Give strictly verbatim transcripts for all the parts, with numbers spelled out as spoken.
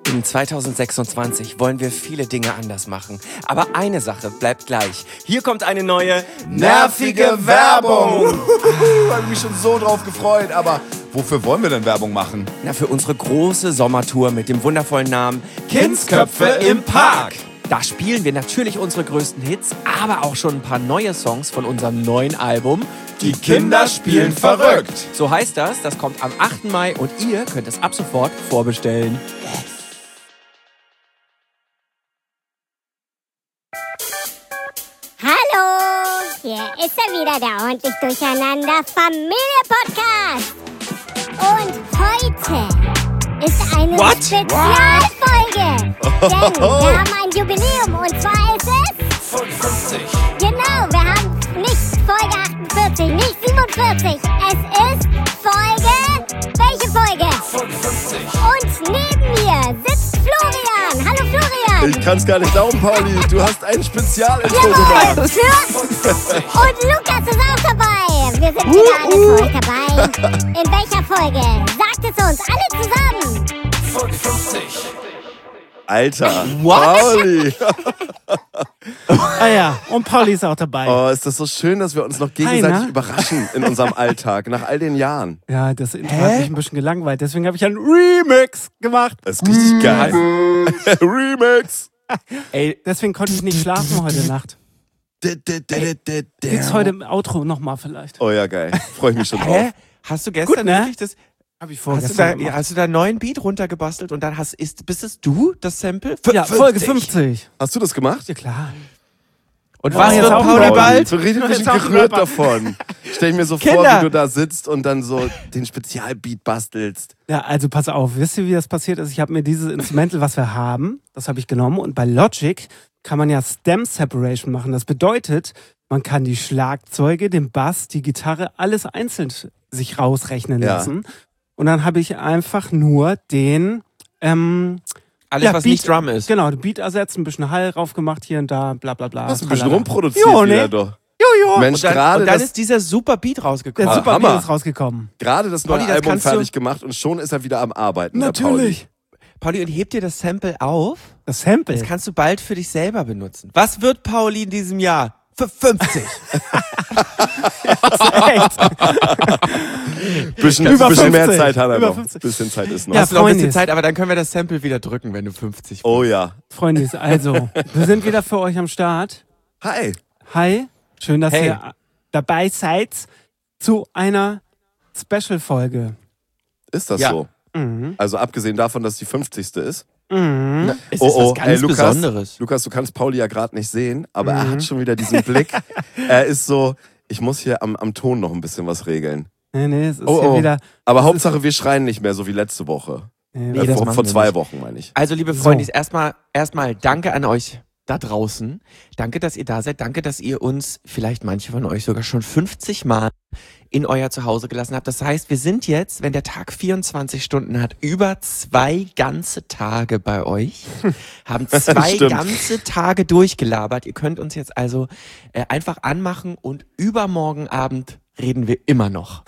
In zwanzig sechsundzwanzig wollen wir viele Dinge anders machen. Aber eine Sache bleibt gleich. Hier kommt eine neue nervige Werbung. Ich habe mich schon so drauf gefreut. Aber wofür wollen wir denn Werbung machen? Na, für unsere große Sommertour mit dem wundervollen Namen Kindsköpfe im Park. Da spielen wir natürlich unsere größten Hits, aber auch schon ein paar neue Songs von unserem neuen Album. Die Kinder spielen verrückt. So heißt das, das kommt am achten Mai und ihr könnt es ab sofort vorbestellen. Hallo, hier ist er wieder, der ordentlich durcheinander Familie-Podcast. Und heute ist eine What? Spezialfolge. Denn wir haben ein Jubiläum und zwar ist es... fünfundfünfzig. Genau, wir haben nicht Folge achtundvierzig, nicht siebenundvierzig. Es ist Folge... Welche Folge? fünfundfünfzig. Und neben mir sitzt Florian. Hallo Florian. Ich kann's gar nicht glauben, Pauli. Du hast ein Spezialintro Jawohl, gemacht. für und Lukas ist auch dabei. Wir sind wieder alle für euch dabei. In welcher Folge? Sagt es uns alle zusammen. fünfundfünfzig. Alter, What? Pauli. Ah ja, und Pauli ist auch dabei. Oh, ist das so schön, dass wir uns noch gegenseitig Hi, na? überraschen in unserem Alltag, nach all den Jahren. Ja, das Intro hat mich ein bisschen gelangweilt. Deswegen habe ich einen Remix gemacht. Das ist richtig geil. Remix. Ey, Deswegen konnte ich nicht schlafen heute Nacht. Gibt's heute im Outro nochmal vielleicht. Oh ja, geil. Freue ich mich schon drauf. hä? Hast du gestern Gut, ne? wirklich das... Habe ich Hast du, vorgestern da, gemacht. hast du da einen neuen Beat runtergebastelt und dann hast, ist, bist es du, das Sample? Ja, Folge fünfzig. Hast du das gemacht? Ja, klar. Und Ja, was jetzt wird auch Pauli Pauli. bald? Du redest ein Jetzt bisschen auch gerührt Rapper. davon. Stell ich mir so Kinder. vor, wie du da sitzt und dann so den Spezialbeat bastelst. Ja, also pass auf. Wisst ihr, wie das passiert ist? Ich habe mir dieses Instrumental, was wir haben, das habe ich genommen. Und bei Logic kann man ja Stem Separation machen. Das bedeutet, man kann die Schlagzeuge, den Bass, die Gitarre, alles einzeln sich rausrechnen Ja. lassen. Und dann habe ich einfach nur den... Ähm, Alles, Ja, was Beat- nicht Drum ist. Genau, den Beat ersetzt, ein bisschen Hall drauf gemacht hier und da, bla bla bla. Hast ein bisschen tralala. rumproduziert Jo, wieder ne? doch. Jojo. Mensch, Und dann, gerade und dann das, ist dieser super Beat Der rausgekommen. Ah, super Hammer. Beat ist rausgekommen. gerade das neue Pauli, das Album kannst du- fertig gemacht und schon ist er wieder am Arbeiten. der Natürlich. Pauli, und heb dir das Sample auf. Das Sample. Das kannst du bald für dich selber benutzen. Was wird Pauli in diesem Jahr? Für fünfzig. echt. Pauli. Bisschen, Über bisschen mehr fünfzig. Zeit hat er Über noch. fünfzig. Bisschen Zeit ist noch. Ja, Hast du noch ein bisschen Freundis. Zeit, aber dann können wir das Sample wieder drücken, wenn du fünfzig bist. Oh ja. Freunde, also, wir sind wieder für euch am Start. Hi. Hi, schön, dass Hey. ihr dabei seid zu einer Special-Folge. Ist das Ja. so? Mhm. Also abgesehen davon, dass die fünfzigste ist. Mhm. Es Oh, ist oh, was ganz ey, Lukas, Besonderes. Lukas, du kannst Pauli ja gerade nicht sehen, aber er Mhm. hat schon wieder diesen Blick. Er ist so, ich muss hier am, am Ton noch ein bisschen was regeln. Nee, nee, es ist Oh, hier oh. wieder. Aber Hauptsache, wir schreien nicht mehr, so wie letzte Woche. Nee, Nee, äh, das vor machen vor wir zwei nicht. Wochen, meine ich. Also, liebe So. Freunde, erstmal erstmal danke an euch da draußen. Danke, dass ihr da seid. Danke, dass ihr uns, vielleicht manche von euch sogar schon fünfzig Mal in euer Zuhause gelassen habt. Das heißt, wir sind jetzt, wenn der Tag vierundzwanzig Stunden hat, über zwei ganze Tage bei euch. Haben zwei Stimmt. ganze Tage durchgelabert. Ihr könnt uns jetzt also äh, einfach anmachen und übermorgen Abend reden wir immer noch.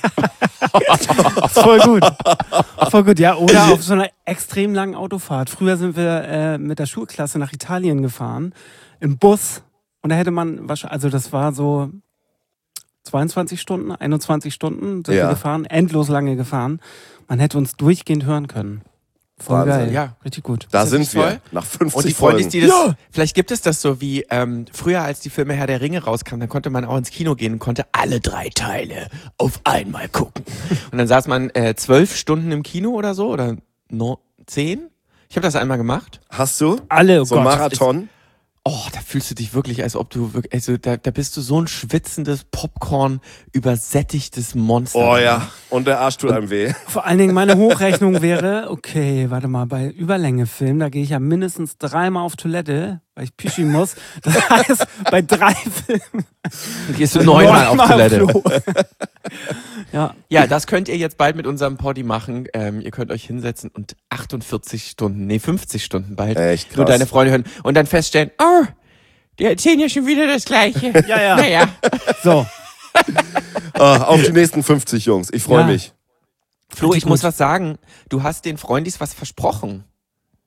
Voll gut. Voll gut, ja. Oder auf so einer extrem langen Autofahrt. Früher sind wir äh, mit der Schulklasse nach Italien gefahren, im Bus. Und da hätte man wahrscheinlich, also das war so zweiundzwanzig Stunden, einundzwanzig Stunden sind Ja. wir gefahren, endlos lange gefahren. Man hätte uns durchgehend hören können. Voll Wahnsinn. geil. Ja. Richtig gut. Da das sind nicht wir, toll? nach fünfzig Und die Folgen. Freundis, die das, vielleicht gibt es das so wie ähm, früher, als die Filme Herr der Ringe rauskamen, dann konnte man auch ins Kino gehen und konnte alle drei Teile auf einmal gucken. Und dann saß man äh, zwölf Stunden im Kino oder so oder no, zehn. Ich habe das einmal gemacht. Hast du? Alle, oh So ein Gott. Marathon? Oh, da fühlst du dich wirklich, als ob du wirklich, also da, da bist du so ein schwitzendes Popcorn übersättigtes Monster. Oh ja. Und der Arsch tut einem weh. Vor allen Dingen meine Hochrechnung wäre, okay, warte mal, bei Überlängefilm, da gehe ich ja mindestens dreimal auf Toilette, weil ich pishi muss. Das heißt, bei drei Filmen Gehst du neunmal auf Toilette. Klo. Ja, Ja, das könnt ihr jetzt bald mit unserem Poddy machen. Ähm, ihr könnt euch hinsetzen und achtundvierzig Stunden, nee, fünfzig Stunden bald Echt krass. nur deine Freunde hören und dann feststellen, oh, die erzählen ja schon wieder das Gleiche. ja, ja. Naja. So, Ah, auf die nächsten fünfzig, Jungs. Ich freue Ja. mich. Flo, ich Richtig muss gut. was sagen. Du hast den Freundis was versprochen.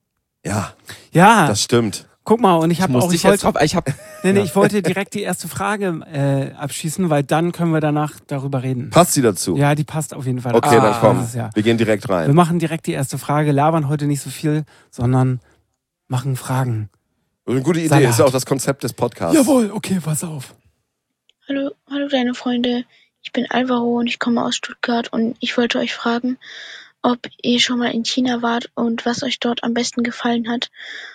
Ja, Ja, das stimmt. guck mal, und ich habe auch, Musste ich ich jetzt wollte, drauf, ich hab, nee, nee, ich wollte direkt die erste Frage äh, abschießen, weil dann können wir danach darüber reden. Passt sie dazu? Ja, die passt auf jeden Fall. Okay, Ah. dann komm. Das ist ja. Wir gehen direkt Wir rein. machen direkt die erste Frage, labern heute nicht so viel, sondern machen Fragen. Eine gute Idee, Salat. ist ja auch das Konzept des Podcasts. Jawohl, okay, pass auf. Hallo, hallo kleine Freunde, ich bin Alvaro und ich komme aus Stuttgart und ich wollte euch fragen, ob ihr schon mal in China wart und was euch dort am besten gefallen hat.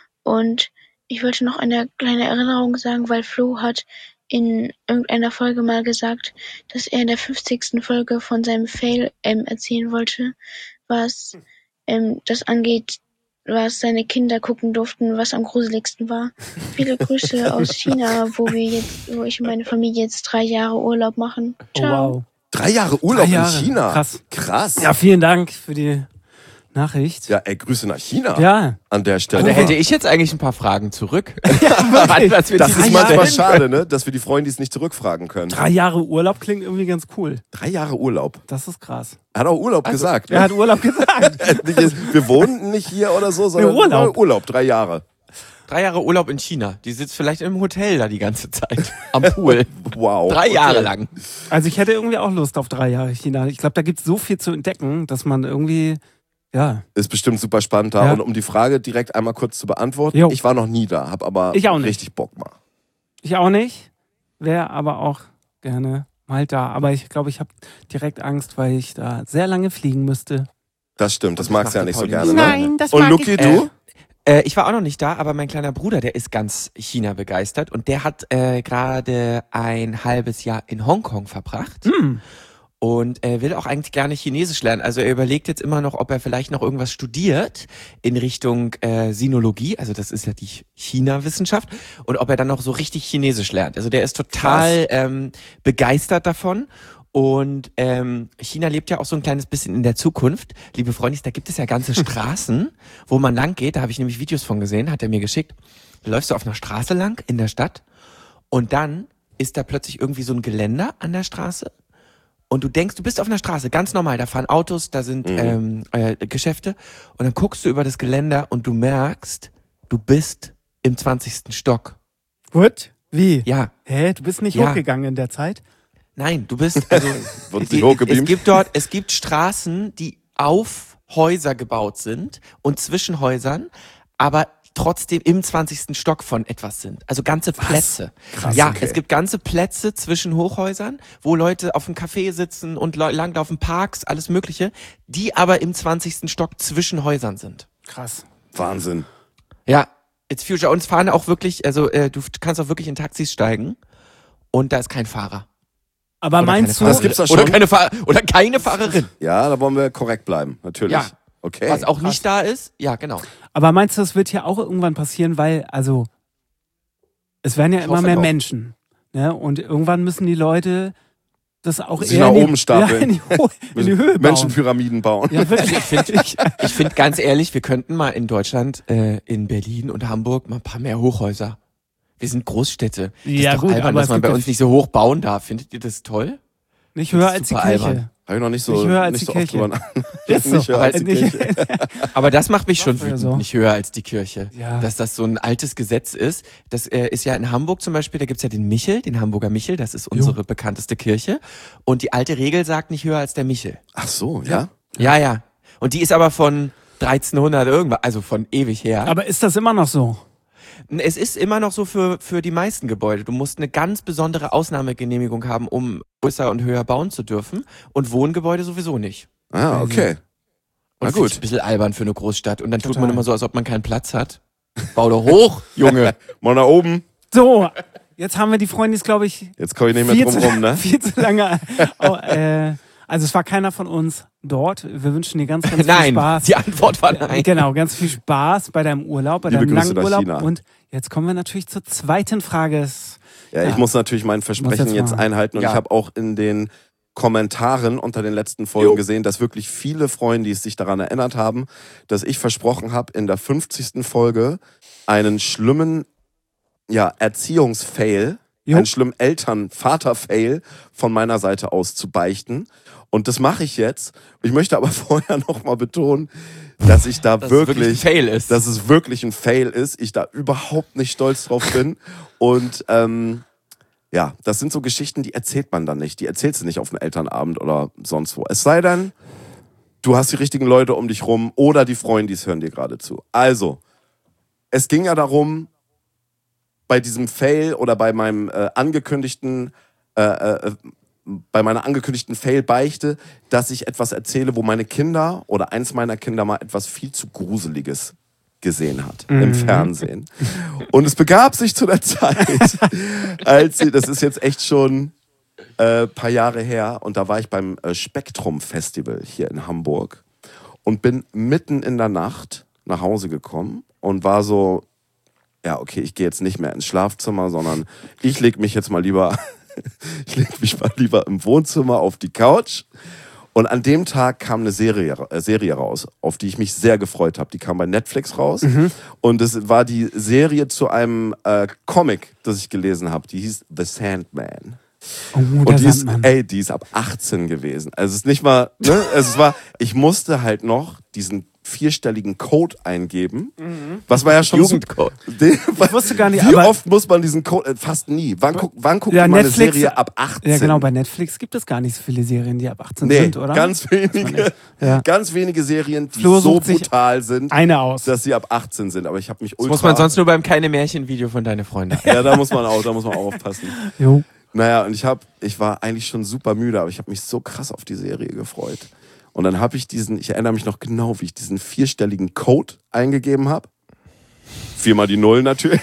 Und ich wollte noch eine kleine Erinnerung sagen, weil Flo hat in irgendeiner Folge mal gesagt, dass er in der fünfzigsten Folge von seinem Fail ähm, erzählen wollte, was ähm, das angeht, was seine Kinder gucken durften, was am gruseligsten war. Viele Grüße aus China, wo wir jetzt, wo ich und meine Familie jetzt drei Jahre Urlaub machen. Ciao. Oh, wow. Drei Jahre Urlaub Drei Jahre. in China. Krass. Krass. Ja, vielen Dank für die Nachricht. Ja, ey, Grüße nach China Ja. an der Stelle. da hätte ich jetzt eigentlich ein paar Fragen zurück. wirklich. Was wir das dieses ist Mal manchmal stellen schade, ne? Dass wir die Freundis nicht zurückfragen können. Drei Jahre Urlaub klingt irgendwie ganz cool. Drei Jahre Urlaub. Das ist krass. Er hat auch Urlaub Also, gesagt. Er Ne? hat Urlaub gesagt. Wir wohnen nicht hier oder so, sondern Urlaub. nur Urlaub, drei Jahre. Drei Jahre Urlaub in China. Die sitzt vielleicht im Hotel da die ganze Zeit. Am Pool. Wow. Drei Okay. Jahre lang. Also ich hätte irgendwie auch Lust auf drei Jahre China. Ich glaube, da gibt es so viel zu entdecken, dass man irgendwie, ja. Ist bestimmt super spannend da. Ja. Und um die Frage direkt einmal kurz zu beantworten, Jo. ich war noch nie da, habe aber Ich auch nicht. richtig Bock mal. Ich auch nicht. Wäre aber auch gerne mal da. Aber ich glaube, ich habe direkt Angst, weil ich da sehr lange fliegen müsste. Das stimmt, das magst du ja nicht so Pauli gerne. nicht. Ne? das Und Luki, du? Äh, ich war auch noch nicht da, aber mein kleiner Bruder, der ist ganz China begeistert und der hat äh, gerade ein halbes Jahr in Hongkong verbracht. Hm. Und er will auch eigentlich gerne Chinesisch lernen. Also er überlegt jetzt immer noch, ob er vielleicht noch irgendwas studiert in Richtung äh, Sinologie, also das ist ja die China-Wissenschaft, und ob er dann noch so richtig Chinesisch lernt. Also der ist total ähm, begeistert davon. Und ähm, China lebt ja auch so ein kleines bisschen in der Zukunft. Liebe Freundis, da gibt es ja ganze Straßen, wo man lang geht. Da habe ich nämlich Videos von gesehen, hat er mir geschickt. Da läufst du auf einer Straße lang in der Stadt und dann ist da plötzlich irgendwie so ein Geländer an der Straße. Und du denkst, du bist auf einer Straße, ganz normal, da fahren Autos, da sind ähm, äh, Geschäfte. Und dann guckst du über das Geländer und du merkst, du bist im zwanzigsten Stock. Gut? Wie? Ja, Hä? Du bist nicht Ja. hochgegangen in der Zeit? nein, du bist, also Wird die, nicht hochgebeamt? es gibt dort, es gibt Straßen, die auf Häuser gebaut sind und zwischen Häusern, aber trotzdem im zwanzigsten Stock von etwas sind. Also ganze Plätze. Krass, ja, okay. es gibt ganze Plätze zwischen Hochhäusern, wo Leute auf dem Café sitzen und le- langlaufen, Parks, alles mögliche, die aber im zwanzigsten Stock zwischen Häusern sind. Krass. Wahnsinn. Ja, it's future. Und es fahren auch wirklich, also äh, du kannst auch wirklich in Taxis steigen und da ist kein Fahrer. Aber Oder meinst du, keine Das gibt's da Fahrerin. schon? Oder keine, Fahr oder keine Fahrerin. Ja, da wollen wir korrekt bleiben, natürlich. Ja. Okay. Was auch nicht da ist, ja, genau. aber meinst du, das wird hier auch irgendwann passieren, weil, also, es werden ja Ich immer hoffe mehr doch. Menschen. Ne? Und irgendwann müssen die Leute das auch Sich eher nach in die, oben stapeln. Ja, in, die, Ho- in die Höhe bauen. Menschenpyramiden bauen. Ja, wirklich. Ich finde, ich find ganz ehrlich, wir könnten mal in Deutschland, äh, in Berlin und Hamburg mal ein paar mehr Hochhäuser. Wir sind Großstädte. Das Ja, ist doch gut, albern, aber dass es man gibt bei ja uns nicht so hoch bauen darf. Findet ihr das toll? Nicht höher Das ist als die super Kirche. albern. Habe ich noch nicht so, Nicht höher als nicht die so oft Kirche. drüber nach. Ist so. Nicht höher als die Nicht- Kirche. Aber das macht mich schon Macht man ja wütend, so. nicht höher als die Kirche. Ja. Dass das so ein altes Gesetz ist. Das äh, ist ja in Hamburg zum Beispiel, da gibt's ja den Michel, den Hamburger Michel, das ist unsere bekannteste Kirche. Und die alte Regel sagt nicht höher als der Michel. Ach so, ja? Ja, ja. Und die ist aber von dreizehnhundert irgendwas, also von ewig her. Aber ist das immer noch so? Es ist immer noch so für, für die meisten Gebäude. Du musst eine ganz besondere Ausnahmegenehmigung haben, um größer und höher bauen zu dürfen. Und Wohngebäude sowieso nicht. Ah, okay. Und Na find ich gut. ein bisschen albern für eine Großstadt. Und dann tut Total. man immer so, als ob man keinen Platz hat. Bau doch hoch, Junge. Mal nach oben. So, jetzt haben wir die Freundis, glaube ich, Jetzt komme ich nicht mehr viel, drum zu, rum, ne? viel zu lange. Oh, äh, also es war keiner von uns dort. Wir wünschen dir ganz, ganz viel Nein, Spaß. die Antwort war nein. Genau, ganz viel Spaß bei deinem Urlaub, bei Liebe deinem Grüße langen nach Urlaub. China. Und jetzt kommen wir natürlich zur zweiten Frage. Es- Ja, ich Ja. muss natürlich mein Muss Versprechen jetzt jetzt mal. einhalten und Ja. ich habe auch in den Kommentaren unter den letzten Folgen gesehen, dass wirklich viele Freunde sich daran erinnert haben, dass ich versprochen habe, in der fünfzigsten Folge einen schlimmen ja, Erziehungsfail, Jo. einen schlimmen Eltern-Vater-Fail von meiner Seite aus zu beichten. Und das mache ich jetzt. Ich möchte aber vorher nochmal betonen, dass ich da Dass es wirklich, wirklich ein Fail ist. dass es wirklich ein Fail ist, ich da überhaupt nicht stolz drauf bin. Und ähm, ja, das sind so Geschichten, die erzählt man dann nicht. Die erzählst du nicht auf dem Elternabend oder sonst wo. Es sei denn, du hast die richtigen Leute um dich rum oder die Freundis hören dir gerade zu. Also, es ging ja darum, bei diesem Fail oder bei meinem äh, angekündigten, äh, äh, bei meiner angekündigten Fail-Beichte, dass ich etwas erzähle, wo meine Kinder oder eins meiner Kinder mal etwas viel zu Gruseliges gesehen hat mhm. im Fernsehen. Und es begab sich zu der Zeit, als sie, das ist jetzt echt schon ein äh, paar Jahre her, und da war ich beim äh, Spektrum-Festival hier in Hamburg und bin mitten in der Nacht nach Hause gekommen und war so, ja, okay, ich gehe jetzt nicht mehr ins Schlafzimmer, sondern ich leg mich jetzt mal lieber, ich leg mich mal lieber im Wohnzimmer auf die Couch. Und an dem Tag kam eine Serie, äh, Serie raus, auf die ich mich sehr gefreut habe. Die kam bei Netflix raus. Mhm. Und es war die Serie zu einem äh, Comic, das ich gelesen habe. Die hieß The Sandman. Oh, und die ist, ey, die ist ab achtzehn gewesen. Also es ist nicht mal, ne? Es war, ich musste halt noch diesen vierstelligen Code eingeben. Mhm. Was war ja schon Jugendcode. So, den, ich wusste gar nicht, wie aber oft muss man diesen Code? Fast nie. Wann, guck, wann guckt ja, man Netflix, eine Serie ab achtzehn? Ja, genau, bei Netflix gibt es gar nicht so viele Serien, die ab achtzehn nee, sind, oder? Ganz wenige, ja. ganz wenige Serien, die Flo so sucht sich brutal sind, eine aus. dass sie ab achtzehn sind. Aber ich habe mich ultra... Das muss man sonst nur beim Keine Märchen-Video von deine Freunde. Ja, da muss man auch, da muss man auch aufpassen. Jo. Naja, und ich hab, ich war eigentlich schon super müde, aber ich habe mich so krass auf die Serie gefreut. Und dann habe ich diesen, ich erinnere mich noch genau, wie ich diesen vierstelligen Code eingegeben habe. Viermal die Null natürlich.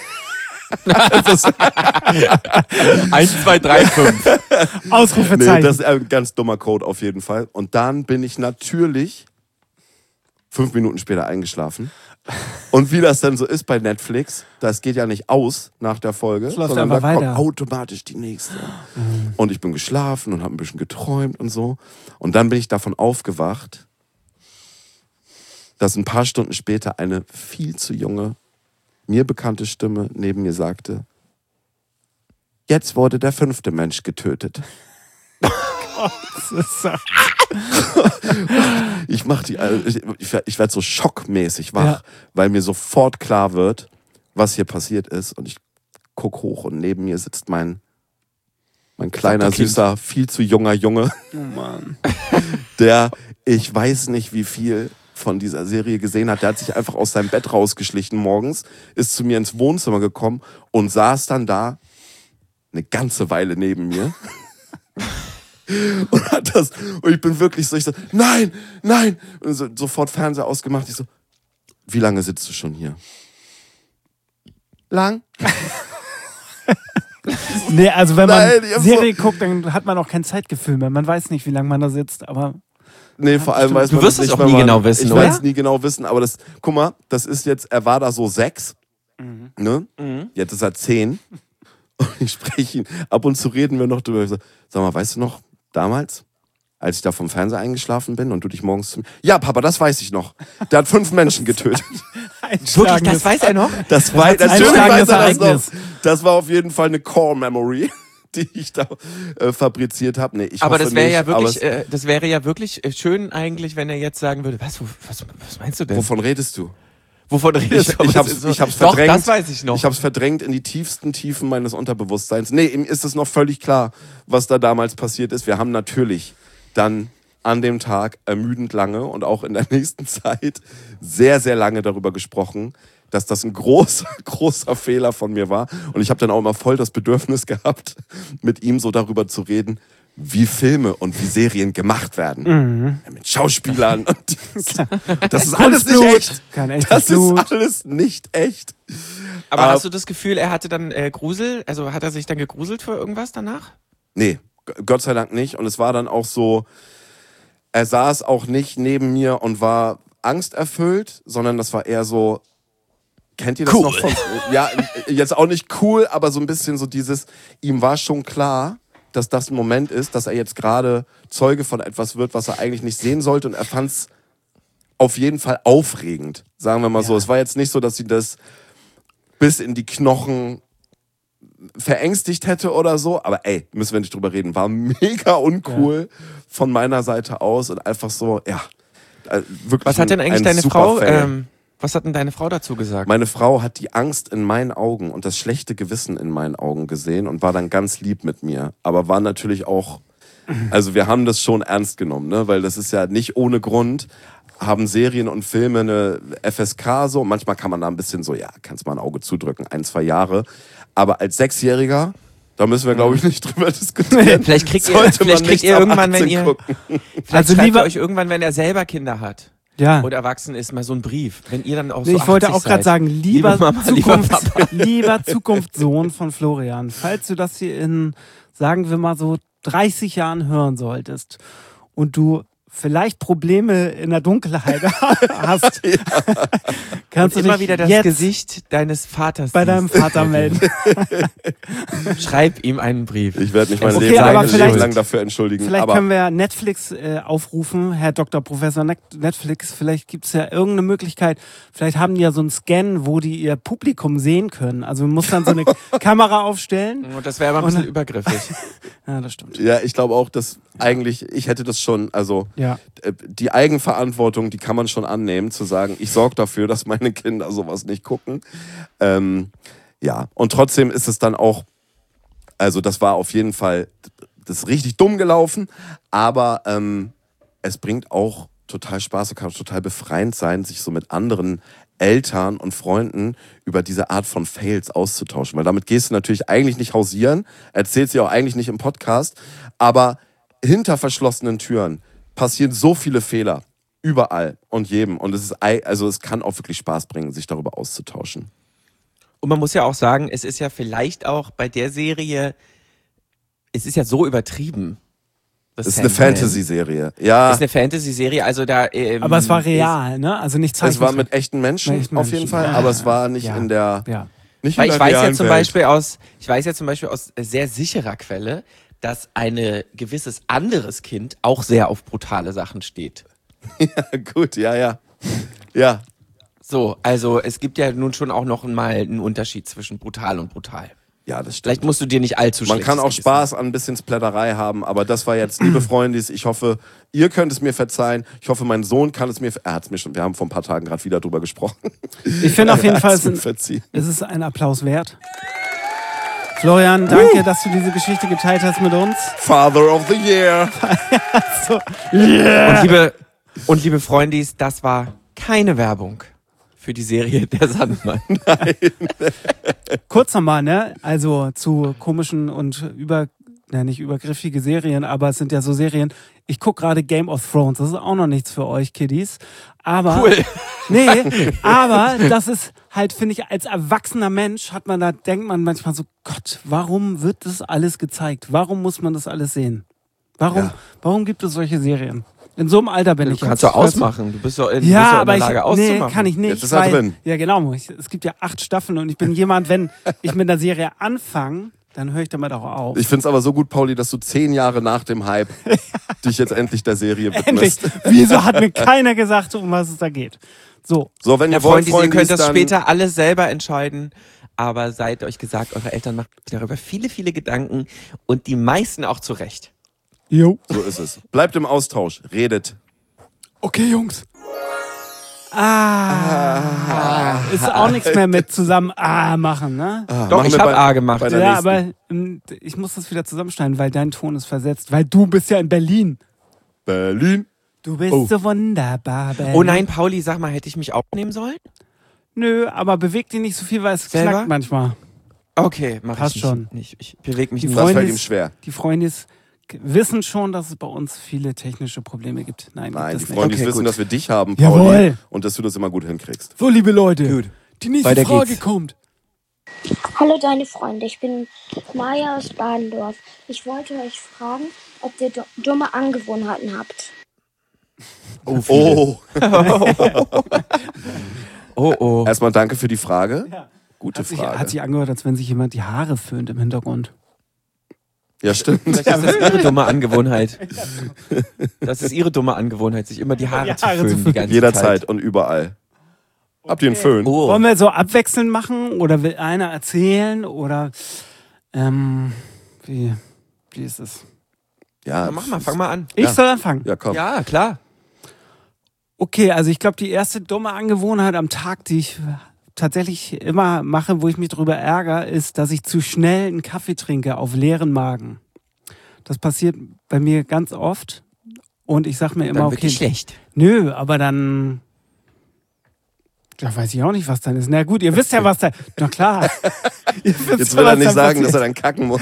eins, zwei, drei, fünf. Ausrufezeichen. Nee, das ist ein ganz dummer Code auf jeden Fall. Und dann bin ich natürlich fünf Minuten später eingeschlafen. Und wie das dann so ist bei Netflix, das geht ja nicht aus nach der Folge, sondern da weiter. kommt automatisch die nächste. Mhm. Und ich bin geschlafen und habe ein bisschen geträumt und so. Und dann bin ich davon aufgewacht, dass ein paar Stunden später eine viel zu junge, mir bekannte Stimme neben mir sagte, jetzt wurde der fünfte Mensch getötet. ich mach die, ich, ich werde so schockmäßig wach, ja. weil mir sofort klar wird, was hier passiert ist. Und ich guck hoch und neben mir sitzt mein, mein kleiner, süßer, viel zu junger Junge, oh Mann. der, ich weiß nicht wie viel von dieser Serie gesehen hat. Der hat sich einfach aus seinem Bett rausgeschlichen morgens, ist zu mir ins Wohnzimmer gekommen und saß dann da eine ganze Weile neben mir. Und hat das, und ich bin wirklich so, ich so, nein, nein, und so, sofort Fernseher ausgemacht. Ich so, wie lange sitzt du schon hier? Lang? Nee, also wenn man Nein, Serie so guckt, dann hat man auch kein Zeitgefühl mehr. Man weiß nicht, wie lange man da sitzt, aber... Nee, vor allem weiß man du wirst das es nicht, auch nie man, genau wissen, ich oder? werde es nie genau wissen, aber das, guck mal, das ist jetzt, er war da so sechs, mhm. ne? Mhm. Jetzt ist er zehn. Und ich spreche ihn, ab und zu reden wir noch drüber. Ich so, sag mal, weißt du noch, damals, als ich da vom Fernseher eingeschlafen bin und du dich morgens zu mir... Ja, Papa, das weiß ich noch. Der hat fünf Menschen getötet. Wirklich, das weiß er noch? Das war, natürlich weiß er das noch. Das war auf jeden Fall eine Core-Memory, die ich da äh, fabriziert habe. Nee, ich aber hoffe das wäre nicht, ja wirklich, es, äh, das wäre ja wirklich äh, schön eigentlich, wenn er jetzt sagen würde, was, was, was meinst du denn? Wovon redest du? Wovon redest ich, du? Ich hab's, so, ich hab's doch, verdrängt. Das weiß ich noch. Ich hab's verdrängt in die tiefsten Tiefen meines Unterbewusstseins. Nee, ihm ist es noch völlig klar, was da damals passiert ist. Wir haben natürlich dann an dem Tag ermüdend lange und auch in der nächsten Zeit sehr, sehr lange darüber gesprochen, dass das ein großer, großer Fehler von mir war. Und ich habe dann auch immer voll das Bedürfnis gehabt, mit ihm so darüber zu reden, wie Filme und wie Serien gemacht werden. Mhm. Ja, mit Schauspielern. Und das, das ist alles nicht echt. Das Blut. ist alles nicht echt. Aber Aber hast du das Gefühl, er hatte dann äh, Grusel? Also hat er sich dann gegruselt für irgendwas danach? Nee, Gott sei Dank nicht. Und es war dann auch so, er saß auch nicht neben mir und war angsterfüllt, sondern das war eher so, kennt ihr das cool. noch von, ja, jetzt auch nicht cool, aber so ein bisschen so dieses, ihm war schon klar, dass das ein Moment ist, dass er jetzt gerade Zeuge von etwas wird, was er eigentlich nicht sehen sollte, und er fand es auf jeden Fall aufregend, sagen wir mal ja. so. Es war jetzt nicht so, dass ihn das bis in die Knochen verängstigt hätte oder so, aber ey, müssen wir nicht drüber reden, war mega uncool ja. von meiner Seite aus und einfach so, ja, äh, wirklich Was hat denn ein, eigentlich ein deine super Frau, Fail. ähm, was hat denn deine Frau dazu gesagt? Meine Frau hat die Angst in meinen Augen und das schlechte Gewissen in meinen Augen gesehen und war dann ganz lieb mit mir. Aber war natürlich auch, also wir haben das schon ernst genommen, ne? Weil das ist ja nicht ohne Grund, haben Serien und Filme eine F S K so. Manchmal kann man da ein bisschen so, ja, kannst mal ein Auge zudrücken, ein, zwei Jahre. Aber als Sechsjähriger, da müssen wir, glaube ich, nicht drüber diskutieren. Vielleicht kriegt ihr, Sollte vielleicht man kriegt nicht ihr ab irgendwann, wenn achtzehn ihr, gucken. vielleicht Also schreibt lieber- ihr euch irgendwann, wenn er selber Kinder hat Ja. oder erwachsen ist, mal so einen Brief. Wenn ihr dann auch Nee, so ich wollte achtzig auch gerade seid. sagen, lieber, Liebe Mama, lieber Zukunft, Papa. lieber Zukunftssohn von Florian, falls du das hier in, sagen wir mal so, dreißig Jahren hören solltest und du vielleicht Probleme in der Dunkelheit hast, kannst Und du immer dich wieder das jetzt Gesicht deines Vaters bei siehst. deinem Vater melden. Schreib ihm einen Brief. Ich werde mich mein Okay, Leben, aber lang, vielleicht- Leben lang dafür entschuldigen. Vielleicht aber können wir Netflix äh, aufrufen, Herr Doktor Professor Net- Netflix, vielleicht gibt es ja irgendeine Möglichkeit, vielleicht haben die ja so einen Scan, wo die ihr Publikum sehen können. Also man muss dann so eine Kamera aufstellen. Und das wäre aber ein bisschen übergriffig. Ja, das stimmt. ja, ich glaube auch, dass eigentlich, ich hätte das schon, also Ja. äh, die Eigenverantwortung, die kann man schon annehmen, zu sagen, ich sorge dafür, dass meine Kinder sowas nicht gucken. Ähm, ja, und trotzdem ist es dann auch, also das war auf jeden Fall, das ist richtig dumm gelaufen, aber ähm, es bringt auch total Spaß und kann auch total befreiend sein, sich so mit anderen Eltern und Freunden über diese Art von Fails auszutauschen. Weil damit gehst du natürlich eigentlich nicht hausieren, erzählst sie auch eigentlich nicht im Podcast, aber hinter verschlossenen Türen passieren so viele Fehler. Überall und jedem. Und es ist, ei- also es kann auch wirklich Spaß bringen, sich darüber auszutauschen. Und man muss ja auch sagen, es ist ja vielleicht auch bei der Serie, es ist ja so übertrieben. Das Es ist eine Sandman. Fantasy-Serie. Ja, Es ist eine Fantasy-Serie, also da. Ähm, Aber es war real, ne? Also nicht es war Zeichentrick. mit echten Menschen Mit echten auf jeden Menschen. Fall, aber es war nicht Ja. in der, Ja. nicht Weil in ich der weiß ja realen zum Welt. Beispiel aus, ich weiß ja zum Beispiel aus sehr sicherer Quelle, dass ein gewisses anderes Kind auch sehr auf brutale Sachen steht. Ja, gut, ja, ja. Ja, So, also es gibt ja nun schon auch noch mal einen Unterschied zwischen brutal und brutal. ja, das stimmt. Vielleicht musst du dir nicht allzu Man kann schlechtes auch Gewissen Spaß an ein bisschen Splatterei haben, aber das war jetzt, liebe Freundis, ich hoffe, ihr könnt es mir verzeihen. Ich hoffe, mein Sohn kann es mir, er hat es mir schon, wir haben vor ein paar Tagen gerade wieder drüber gesprochen. Ich finde auf jeden Er Fall, hat's es mir ist, ein, verziehen. es ist ein Applaus wert. Florian, danke, dass du diese Geschichte geteilt hast mit uns. Father of the Year. Und liebe, und liebe Freundis, das war keine Werbung für die Serie Der Sandmann. Kurz nochmal, ne? Also zu komischen und über, ne, nicht übergriffige Serien, aber es sind ja so Serien. Ich gucke gerade Game of Thrones. Das ist auch noch nichts für euch, Kiddies. Aber, Cool. nee, aber das ist halt, finde ich, als erwachsener Mensch hat man da, denkt man manchmal so, Gott, warum wird das alles gezeigt? Warum muss man das alles sehen? Warum, Ja. warum gibt es solche Serien? In so einem Alter bin Du ich kannst jetzt. doch ausmachen. Du bist doch in, Ja, bist doch in aber der Lage ich, auszumachen. nee, kann ich nicht. Jetzt ist er weil, drin. Ja, genau. Ich, es gibt ja acht Staffeln und ich bin jemand, wenn ich mit einer Serie anfange, dann höre ich damit auch auf. Ich finde es aber so gut, Pauli, dass du zehn Jahre nach dem Hype dich jetzt endlich der Serie Endlich. widmest. Wieso hat mir keiner gesagt, um was es da geht? So. So, wenn Ja, ihr wollt, Freunde, ihr Freundis, könnt das dann später alles selber entscheiden. Aber seid euch gesagt, eure Eltern machen sich darüber viele, viele Gedanken und die meisten auch zu Recht. Jo. So ist es. Bleibt im Austausch, redet. Okay, Jungs. Ah. Ist auch nichts mehr mit zusammen Ah machen, ne? Ah, Doch, machen ich wir hab bei- A gemacht. bei der Ja, nächsten. aber ähm, ich muss das wieder zusammenschneiden, weil dein Ton ist versetzt. Weil du bist ja in Berlin. Berlin. Du bist Oh. so wunderbar, Berlin. Oh nein, Pauli, sag mal, hätte ich mich aufnehmen sollen? Nö, aber beweg dich nicht so viel, weil es Selber? knackt manchmal. Okay, mach Passt ich schon. nicht. Ich, ich bewege mich Die nicht. Das Freundin fällt ihm ist- schwer. Die Freundis k- wissen schon, dass es bei uns viele technische Probleme gibt. Nein, Nein, gibt die es nicht. Freundis Okay, wissen, gut. dass wir dich haben, Pauli. Jawohl. Und dass du das immer gut hinkriegst. So, liebe Leute, Gut. die nächste Weiter Frage geht's. kommt. Hallo deine Freunde, ich bin Maja aus Badendorf. Ich wollte euch fragen, ob ihr du- dumme Angewohnheiten habt. Oh, viele. Oh, oh, oh. erstmal danke für die Frage. Gute Hat sich, Frage. hat sich angehört, als wenn sich jemand die Haare föhnt im Hintergrund. Ja, stimmt. Vielleicht ist das ihre dumme Angewohnheit. Das ist ihre dumme Angewohnheit, sich immer die Haare, Die Haare zu zu föhnen. Die föhnen. ganze Jederzeit Zeit. und überall. Habt ihr einen Föhn? Oh. Wollen wir so abwechselnd machen oder will einer erzählen oder ähm, wie, wie ist es? Ja, Na, mach mal, fang mal an. Ich Ja. soll anfangen. Ja, komm. Ja, klar. Okay, also ich glaube, die erste dumme Angewohnheit am Tag, die ich tatsächlich immer mache, wo ich mich drüber ärgere, ist, dass ich zu schnell einen Kaffee trinke auf leeren Magen. Das passiert bei mir ganz oft. Und ich sag mir immer, Dann wird okay, die schlecht. nö, aber dann, da weiß ich auch nicht, was dann ist. Na gut, ihr wisst ja, was da, na klar. Ihr wisst Jetzt ja, will er was nicht dann sagen, dass passiert. er dann kacken muss.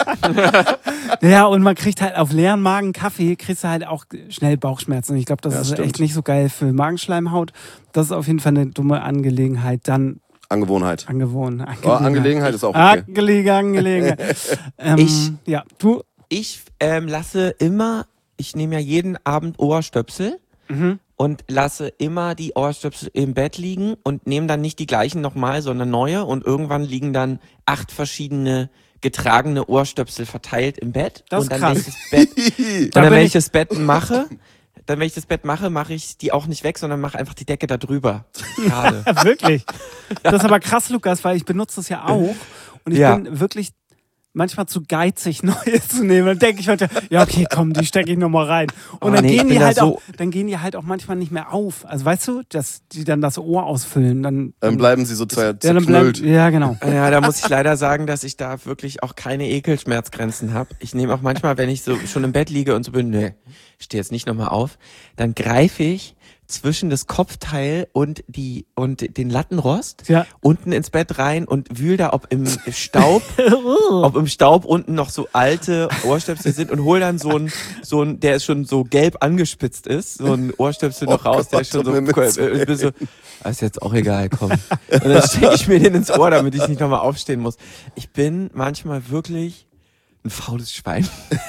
Ja, und man kriegt halt auf leeren Magen Kaffee, kriegst du halt auch schnell Bauchschmerzen. Und ich glaube, das Ja, ist stimmt. echt nicht so geil für Magenschleimhaut. Das ist auf jeden Fall eine dumme Angelegenheit. Dann Angewohnheit. Angewohn. Oh, Angelegenheit ist auch okay. Angelegenheit, Angelegenheit. ähm, Ich- Ja, du. Ich ähm, lasse immer, ich nehme ja jeden Abend Ohrstöpsel Mhm. und lasse immer die Ohrstöpsel im Bett liegen und nehme dann nicht die gleichen nochmal, sondern neue und irgendwann liegen dann acht verschiedene getragene Ohrstöpsel verteilt im Bett. Das und ist dann, wenn krass. ich das Bett, und Da dann, bin wenn ich- ich das Bett mache, dann, wenn ich das Bett mache, mache ich die auch nicht weg, sondern mache einfach die Decke da drüber. Gerade. Ja, wirklich. Das ist aber krass, Lukas, weil ich benutze das ja auch. Und ich Ja. bin wirklich manchmal zu geizig, neue zu nehmen. Dann denke ich heute, ja, okay, komm, die stecke ich nochmal rein. Und Oh, dann nee, ich gehen bin die da halt so- auch, dann gehen die halt auch manchmal nicht mehr auf. Also weißt du, dass die dann das Ohr ausfüllen. Dann, Dann bleiben sie so zer- ja, dann zerknüllt. bleibt, ja, genau. Ja, da muss ich leider sagen, dass ich da wirklich auch keine Ekelschmerzgrenzen habe. Ich nehme auch manchmal, wenn ich so schon im Bett liege und so bin, nö, ich stehe jetzt nicht nochmal auf, dann greife ich zwischen das Kopfteil und die und den Lattenrost Ja. unten ins Bett rein und wühl da, ob im Staub, ob im Staub unten noch so alte Ohrstöpsel sind und hol dann so ein, so ein, der schon so gelb angespitzt ist, so ein Ohrstöpsel noch Oh raus, der Gott, ist schon so, um Himmels äh, bin so, ah, ist jetzt auch egal, komm. Und dann stecke ich mir den ins Ohr, damit ich nicht nochmal aufstehen muss. Ich bin manchmal wirklich ein faules Schwein.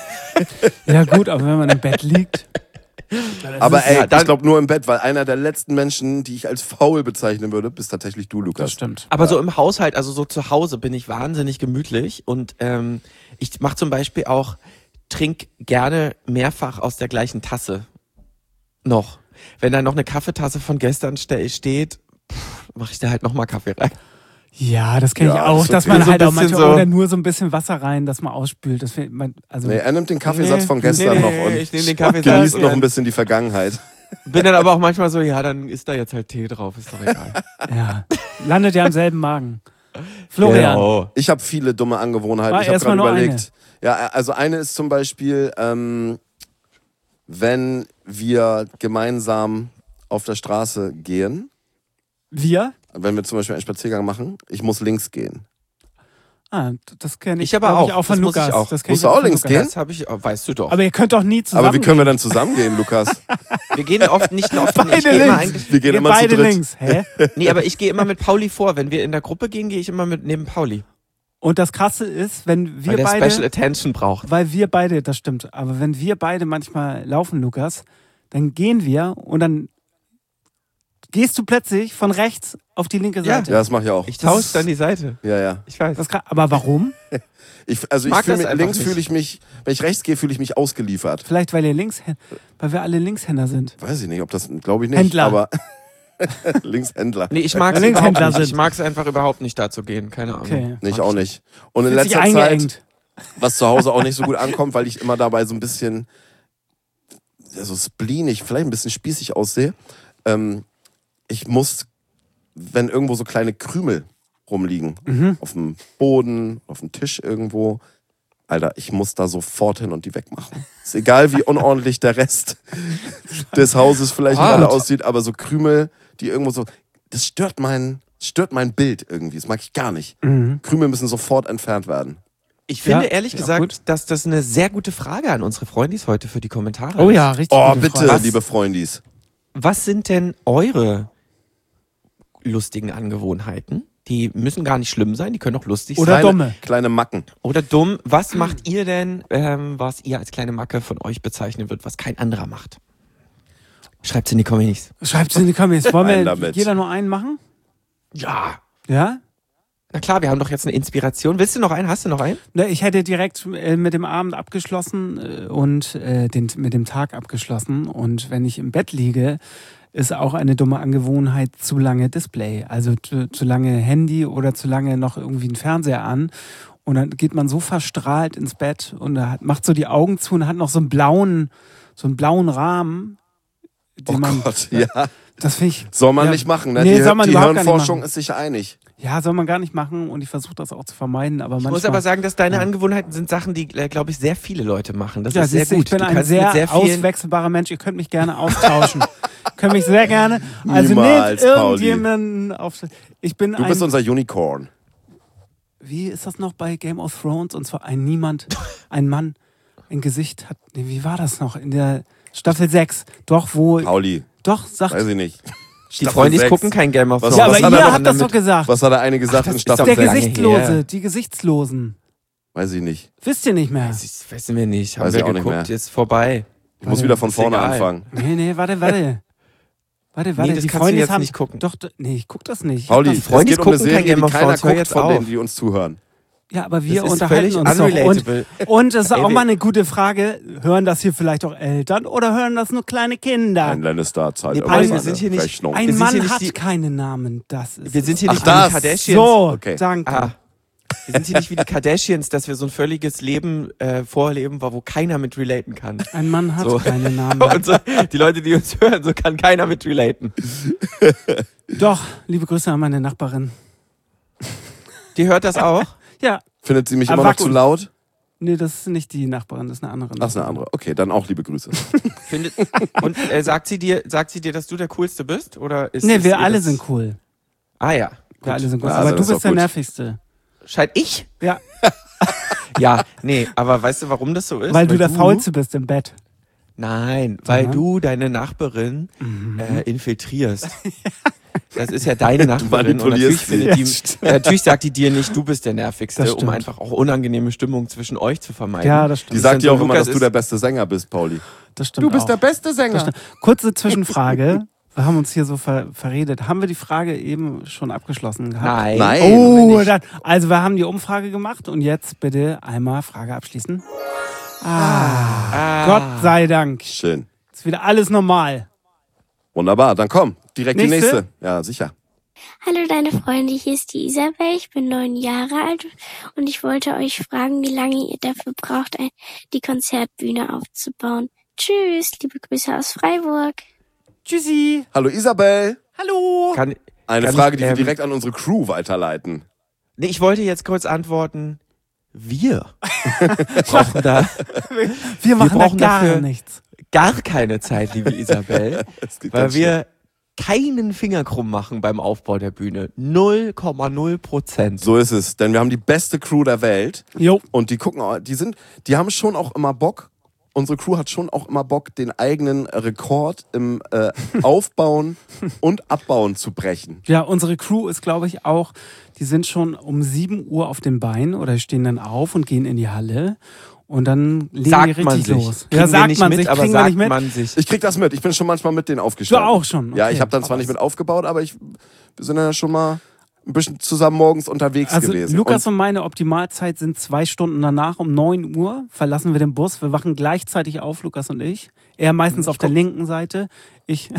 Ja gut, aber wenn man im Bett liegt. Aber ey, ja, dann- ich glaube nur im Bett, weil einer der letzten Menschen, die ich als faul bezeichnen würde, bist tatsächlich du, Lukas. Das stimmt. Aber so im Haushalt, also so zu Hause bin ich wahnsinnig gemütlich und ähm, ich mache zum Beispiel auch, trink gerne mehrfach aus der gleichen Tasse. Noch. Wenn da noch eine Kaffeetasse von gestern ste steht, mache ich da halt nochmal Kaffee rein. Ja, das kenne ich Ja, auch, das ist dass okay. man So halt ein auch bisschen manchmal so- oder nur so ein bisschen Wasser rein, dass man ausspült. Das find man, also Nee, er nimmt den Kaffeesatz Nee, von gestern nee, noch nee, und ich nehm den Kaffeesatz genießt und noch dann- ein bisschen die Vergangenheit. Bin dann aber auch manchmal so, ja, dann ist da jetzt halt Tee drauf, ist doch egal. ja, landet ja im selben Magen. Florian. Genau. Ich habe viele dumme Angewohnheiten. Ah, ich habe erst mal gerade nur überlegt. Ja, also eine ist zum Beispiel, ähm, wenn wir gemeinsam auf der Straße gehen, Wir? wenn wir zum Beispiel einen Spaziergang machen, ich muss links gehen. Ah, das kenne ich. Ich aber glaub auch, Ich auch von das muss ich Lukas. auch. Das kenn Musst ich du auch von links Lukas. gehen? Das habe ich, oh, weißt du doch. Aber ihr könnt doch nie zusammen Aber wie können wir gehen. dann zusammen gehen, Lukas? Wir gehen oft nicht oft. Beide ich gehe immer links. eigentlich, Wir gehen Ihr immer zu beide dritt. links. Hä? nee, aber ich gehe immer mit Pauli vor. Wenn wir in der Gruppe gehen, gehe ich immer mit neben Pauli. Und das Krasse ist, wenn wir Weil der beide, Special Attention braucht. weil wir beide, das stimmt, aber wenn wir beide manchmal laufen, Lukas, dann gehen wir und dann gehst du plötzlich von rechts auf die linke Ja. Seite. Ja, das mache ich auch. Ich tausche dann die Seite. Ja, ja. Ich weiß. Das ist krass. Aber warum? Ich, also ich mag fühl das mich, einfach links nicht. fühle ich mich, wenn ich rechts gehe, fühle ich mich ausgeliefert. Vielleicht, weil ihr Linkshänder, weil wir alle Linkshänder sind. Weiß ich nicht, ob das, glaube ich nicht. Händler. Aber Linkshändler. Nee, ich mag es Linkshändler überhaupt nicht. sind. Ich mag es einfach überhaupt nicht, da zu gehen. Keine Ahnung. Okay. Nee, ich auch nicht. Und in Fühlt sich letzter Zeit, eingeengt. was zu Hause auch nicht so gut ankommt, weil ich immer dabei so ein bisschen, ja, so spleenig, vielleicht ein bisschen spießig aussehe. Ähm, ich muss, wenn irgendwo so kleine Krümel rumliegen, Mhm. auf dem Boden, auf dem Tisch irgendwo, Alter, ich muss da sofort hin und die wegmachen. Ist egal, wie unordentlich der Rest des Hauses vielleicht Hart. gerade aussieht, aber so Krümel, die irgendwo so, das stört mein, stört mein Bild irgendwie. Das mag ich gar nicht. Mhm. Krümel müssen sofort entfernt werden. Ich finde Ja, ehrlich ja, gesagt, gut. dass das eine sehr gute Frage an unsere Freundis heute für die Kommentare Oh ist. ja, richtig. Oh, gute bitte, Frage. Was? liebe Freundis. Was sind denn eure lustigen Angewohnheiten? Die müssen gar nicht schlimm sein, die können auch lustig Oder sein. Kleine, dumme. kleine Macken. Oder dumm. Was macht ihr denn, ähm, was ihr als kleine Macke von euch bezeichnen wird, was kein anderer macht? Schreibt's in die Kommis. Schreibt es in die Kommentare. Wollen Rein wir damit. jeder nur einen machen? Ja. Ja? Na klar, wir haben doch jetzt eine Inspiration. Willst du noch einen? Hast du noch einen? Ne, Ich hätte direkt äh, mit dem Abend abgeschlossen äh, und äh, den, mit dem Tag abgeschlossen. Und wenn ich im Bett liege, ist auch eine dumme Angewohnheit zu lange Display. Also zu, zu lange Handy oder zu lange noch irgendwie ein Fernseher an. Und dann geht man so verstrahlt ins Bett und hat, macht so die Augen zu und hat noch so einen blauen, so einen blauen Rahmen die Oh man, Gott, ja. Das finde ich. Soll man ja, nicht machen, ne? Nee, die soll man die überhaupt gar nicht Hirnforschung machen. ist sich einig. Ja, soll man gar nicht machen und ich versuche das auch zu vermeiden. Aber Ich manchmal, muss aber sagen, dass deine ja. Angewohnheiten sind Sachen, die, äh, glaube ich, sehr viele Leute machen. Das ja, ist sehr siehst du, gut. ich bin Du ein kannst sehr, mit sehr vielen auswechselbarer Mensch. Ihr könnt mich gerne austauschen. Könnt mich sehr gerne. Also Niemals, nehmt Pauli. irgendjemanden auf. Ich bin Du ein. bist unser Unicorn. Wie ist das noch bei Game of Thrones? Und zwar ein Niemand, ein Mann, ein Gesicht hat. Nee, wie war das noch? In der Staffel sechs. Doch, wo. Pauli, Doch, sagt. weiß ich nicht. Die Freundis gucken kein Game of Was- Thrones. Ja, aber was ihr hat er noch habt das damit- doch gesagt. Was hat der eine gesagt Ach, das in ist Staffel doch Der lange sechs? Gesichtslose, her. die Gesichtslosen. Weiß ich nicht. Wisst ihr nicht mehr? Das ist- wissen wir nicht. Haben Weiß wir ich auch nicht geguckt, mehr. ist vorbei. Ich muss Warte, wieder von ist vorne egal. anfangen. Nee, nee, warte, warte. Warte, warte, Nee, das die kannst du Freunde jetzt haben nicht gucken. Doch, d- nee, ich guck das nicht. Ich Pauli, hab es das, Freundis geht um eine gucken kein Serie, Game die of keiner Thrones. Hör guckt jetzt von auf. denen, die uns zuhören. ja, aber wir Das ist unterhalten völlig uns doch. Und, unrelatable. und es ist Ey, auch wir- mal eine gute Frage, hören das hier vielleicht auch Eltern oder hören das nur kleine Kinder? Ein Lannister zahlt Nee, immer Pauli, wir seine sind hier nicht- Rechnung. Ein Wir sind Mann hier nicht hat die- keinen Namen, das ist Wir sind hier Ach, nicht das. wie die Kardashians. so, Okay. danke. Ah. Wir sind hier nicht wie die Kardashians, dass wir so ein völliges Leben äh, vorleben, wo keiner mit relaten kann. Ein Mann hat So. keinen Namen. Und so, die Leute, die uns hören, so kann keiner mit relaten. Doch, liebe Grüße an meine Nachbarin. Die hört das auch? Ja, Findet sie mich Aber immer noch gut. zu laut? nee, das ist nicht die Nachbarin, das ist eine andere. Ach, ist eine andere. Okay, dann auch liebe Grüße. Findet, und äh, sagt sie dir, sagt sie dir, dass du der Coolste bist? Oder ist, Nee, ist wir ihr alle das- sind cool. Ah ja. Wir alle sind cool. Ja, Aber also du ist bist auch der gut. nervigste. Scheint ich? Ja, Ja, nee, aber weißt du, warum das so ist? weil du der Faulste bist im Bett. Nein, weil Aha. du deine Nachbarin Mhm. äh, infiltrierst. Das ist ja deine Nachbarin und manipulierst natürlich, sie. findet die, äh, natürlich sagt die dir nicht, du bist der Das Nervigste, stimmt. um einfach auch unangenehme Stimmung zwischen euch zu vermeiden. Ja, das Die stimmt. sagt dann dir so, auch immer, Lukas dass du ist- der beste Sänger bist, Pauli. Das stimmt Du bist auch. der beste Das Sänger. stimmt. Kurze Zwischenfrage. Wir haben uns hier so ver verredet. Haben wir die Frage eben schon abgeschlossen gehabt? Nein. Nein. Oh, dann, also wir haben die Umfrage gemacht und jetzt bitte einmal Frage abschließen. Ah, Ah. Gott sei Dank. Schön. Ist wieder alles normal. Wunderbar, dann komm, direkt die Nächste? nächste. Ja, sicher. Hallo deine Freunde, hier ist die Isabel, ich bin neun Jahre alt und ich wollte euch fragen, wie lange ihr dafür braucht, ein- die Konzertbühne aufzubauen. Tschüss, liebe Grüße aus Freiburg. Tschüssi. Hallo Isabel. Hallo. Kann, Eine Kann Frage, ich, die wir ähm, direkt an unsere Crew weiterleiten. nee, ich wollte jetzt kurz antworten. Wir brauchen da Wir machen da brauchen gar dafür- nichts. gar keine Zeit, liebe Isabel, Es geht weil ganz wir keinen Finger krumm machen beim Aufbau der Bühne. null Komma null Prozent. So ist es, denn wir haben die beste Crew der Welt Jo. und die gucken, auch- die sind, die haben schon auch immer Bock. Unsere Crew hat schon auch immer Bock, den eigenen Rekord im äh, Aufbauen und Abbauen zu brechen. Ja, unsere Crew ist, glaube ich, auch, die sind schon um sieben Uhr auf den Beinen oder stehen dann auf und gehen in die Halle und dann legen die Sagt richtig man sich. los. Kriegen Ja, wir sagt nicht man mit, sich, aber kriegen wir sagt nicht mit. man sich. Ich krieg das mit, ich bin schon manchmal mit denen aufgestanden. Du auch schon? Ja, Okay. ich habe dann zwar Aber nicht mit aufgebaut, aber ich, wir sind ja schon mal ein bisschen zusammen morgens unterwegs Also gewesen. Lukas und und meine Optimalzeit sind zwei Stunden danach. Um neun Uhr verlassen wir den Bus. Wir wachen gleichzeitig auf, Lukas und ich. Er meistens auf der linken Seite, ich.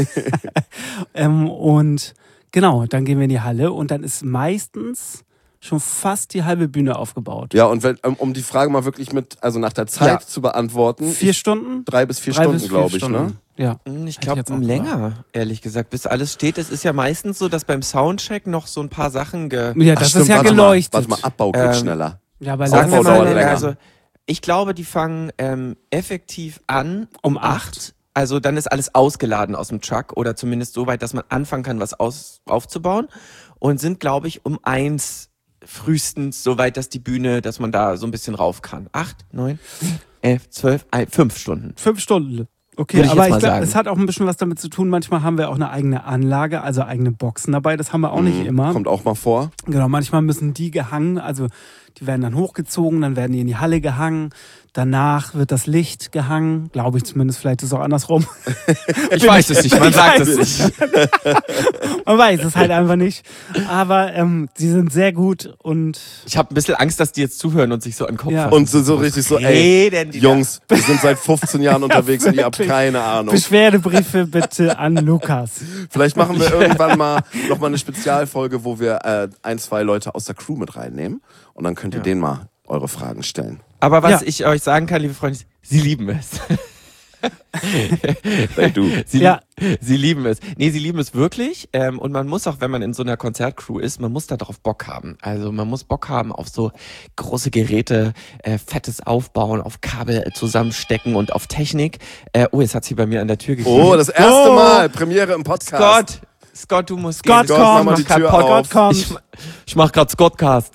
ähm, und genau, dann gehen wir in die Halle und dann ist meistens schon fast die halbe Bühne aufgebaut. ja, und wenn, um- um die Frage mal wirklich mit, also nach der Zeit Ja. zu beantworten, Vier ich, Stunden? drei bis vier Drei Stunden, bis vier glaube ich, Stunden. ne? Ja. Hm, Ich Hätte glaube jetzt auch länger, ehrlich gesagt, bis alles steht. Es ist ja meistens so, dass beim Soundcheck noch so ein paar Sachen ge Ja, Ach, das stimmt, ist ja warte geleuchtet. Mal, warte mal, Abbau geht Ähm, schneller. Ja, bei Sagen wir Aufbau mal, dauert länger. also ich glaube, die fangen ähm, effektiv an Um um acht. Also dann ist alles ausgeladen aus dem Truck oder zumindest so weit, dass man anfangen kann, was aus, aufzubauen und sind, glaube ich, um eins frühestens so weit, dass die Bühne, dass man da so ein bisschen rauf kann. Acht, neun, elf, zwölf, ein, fünf Stunden. Fünf Stunden. Okay, Würde ich aber jetzt mal ich glaube, sagen. es hat auch ein bisschen was damit zu tun. Manchmal haben wir auch eine eigene Anlage, also eigene Boxen dabei. Das haben wir auch nicht Mhm, immer. Kommt auch mal vor. Genau, manchmal müssen die gehangen, also die werden dann hochgezogen, dann werden die in die Halle gehangen. Danach wird das Licht gehangen, glaube ich zumindest, vielleicht ist es auch andersrum. Ich weiß es nicht, man Ich sagt weiß es nicht. Man weiß es halt einfach nicht. Aber ähm, sie sind sehr gut und Ich habe ein bisschen Angst, dass die jetzt zuhören und sich so an den Kopf Ja. fassen. Und so, so richtig so, ey, Reden die da? Jungs, wir sind seit fünfzehn Jahren unterwegs und ihr habt wirklich. keine Ahnung. Beschwerdebriefe bitte an Lukas. Vielleicht machen wir irgendwann mal nochmal eine Spezialfolge, wo wir äh, ein, zwei Leute aus der Crew mit reinnehmen. Und dann könnt ihr Ja. denen mal eure Fragen stellen. Aber was Ja. ich euch sagen kann, liebe Freunde, sie lieben es. Sei du. Sie, Ja. sie lieben es. Nee, sie lieben es wirklich. Ähm, und man muss auch, wenn man in so einer Konzertcrew ist, man muss da drauf Bock haben. Also man muss Bock haben auf so große Geräte, äh, fettes Aufbauen, auf Kabel äh, zusammenstecken und auf Technik. Äh, oh, jetzt hat sie bei mir an der Tür geklingelt. Oh, das erste Oh. Mal. Premiere im Podcast. Scott! Scott, du musst Scott, gehen. komm. Ich Mach mal mach die grad Tür Pod- auf. kommt. Ich, ich mach grad Scottcast.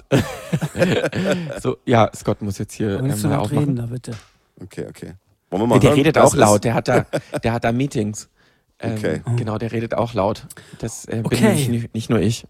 So, ja, Scott muss jetzt hier Willst ähm, du mal laut aufmachen. reden, da bitte? Okay, okay. Wollen wir mal Nee, der hören, redet was auch ist? laut, der hat da, der hat da Meetings. Ähm, Okay. Genau, der redet auch laut. Das äh, bin Okay. nicht, nicht nur ich.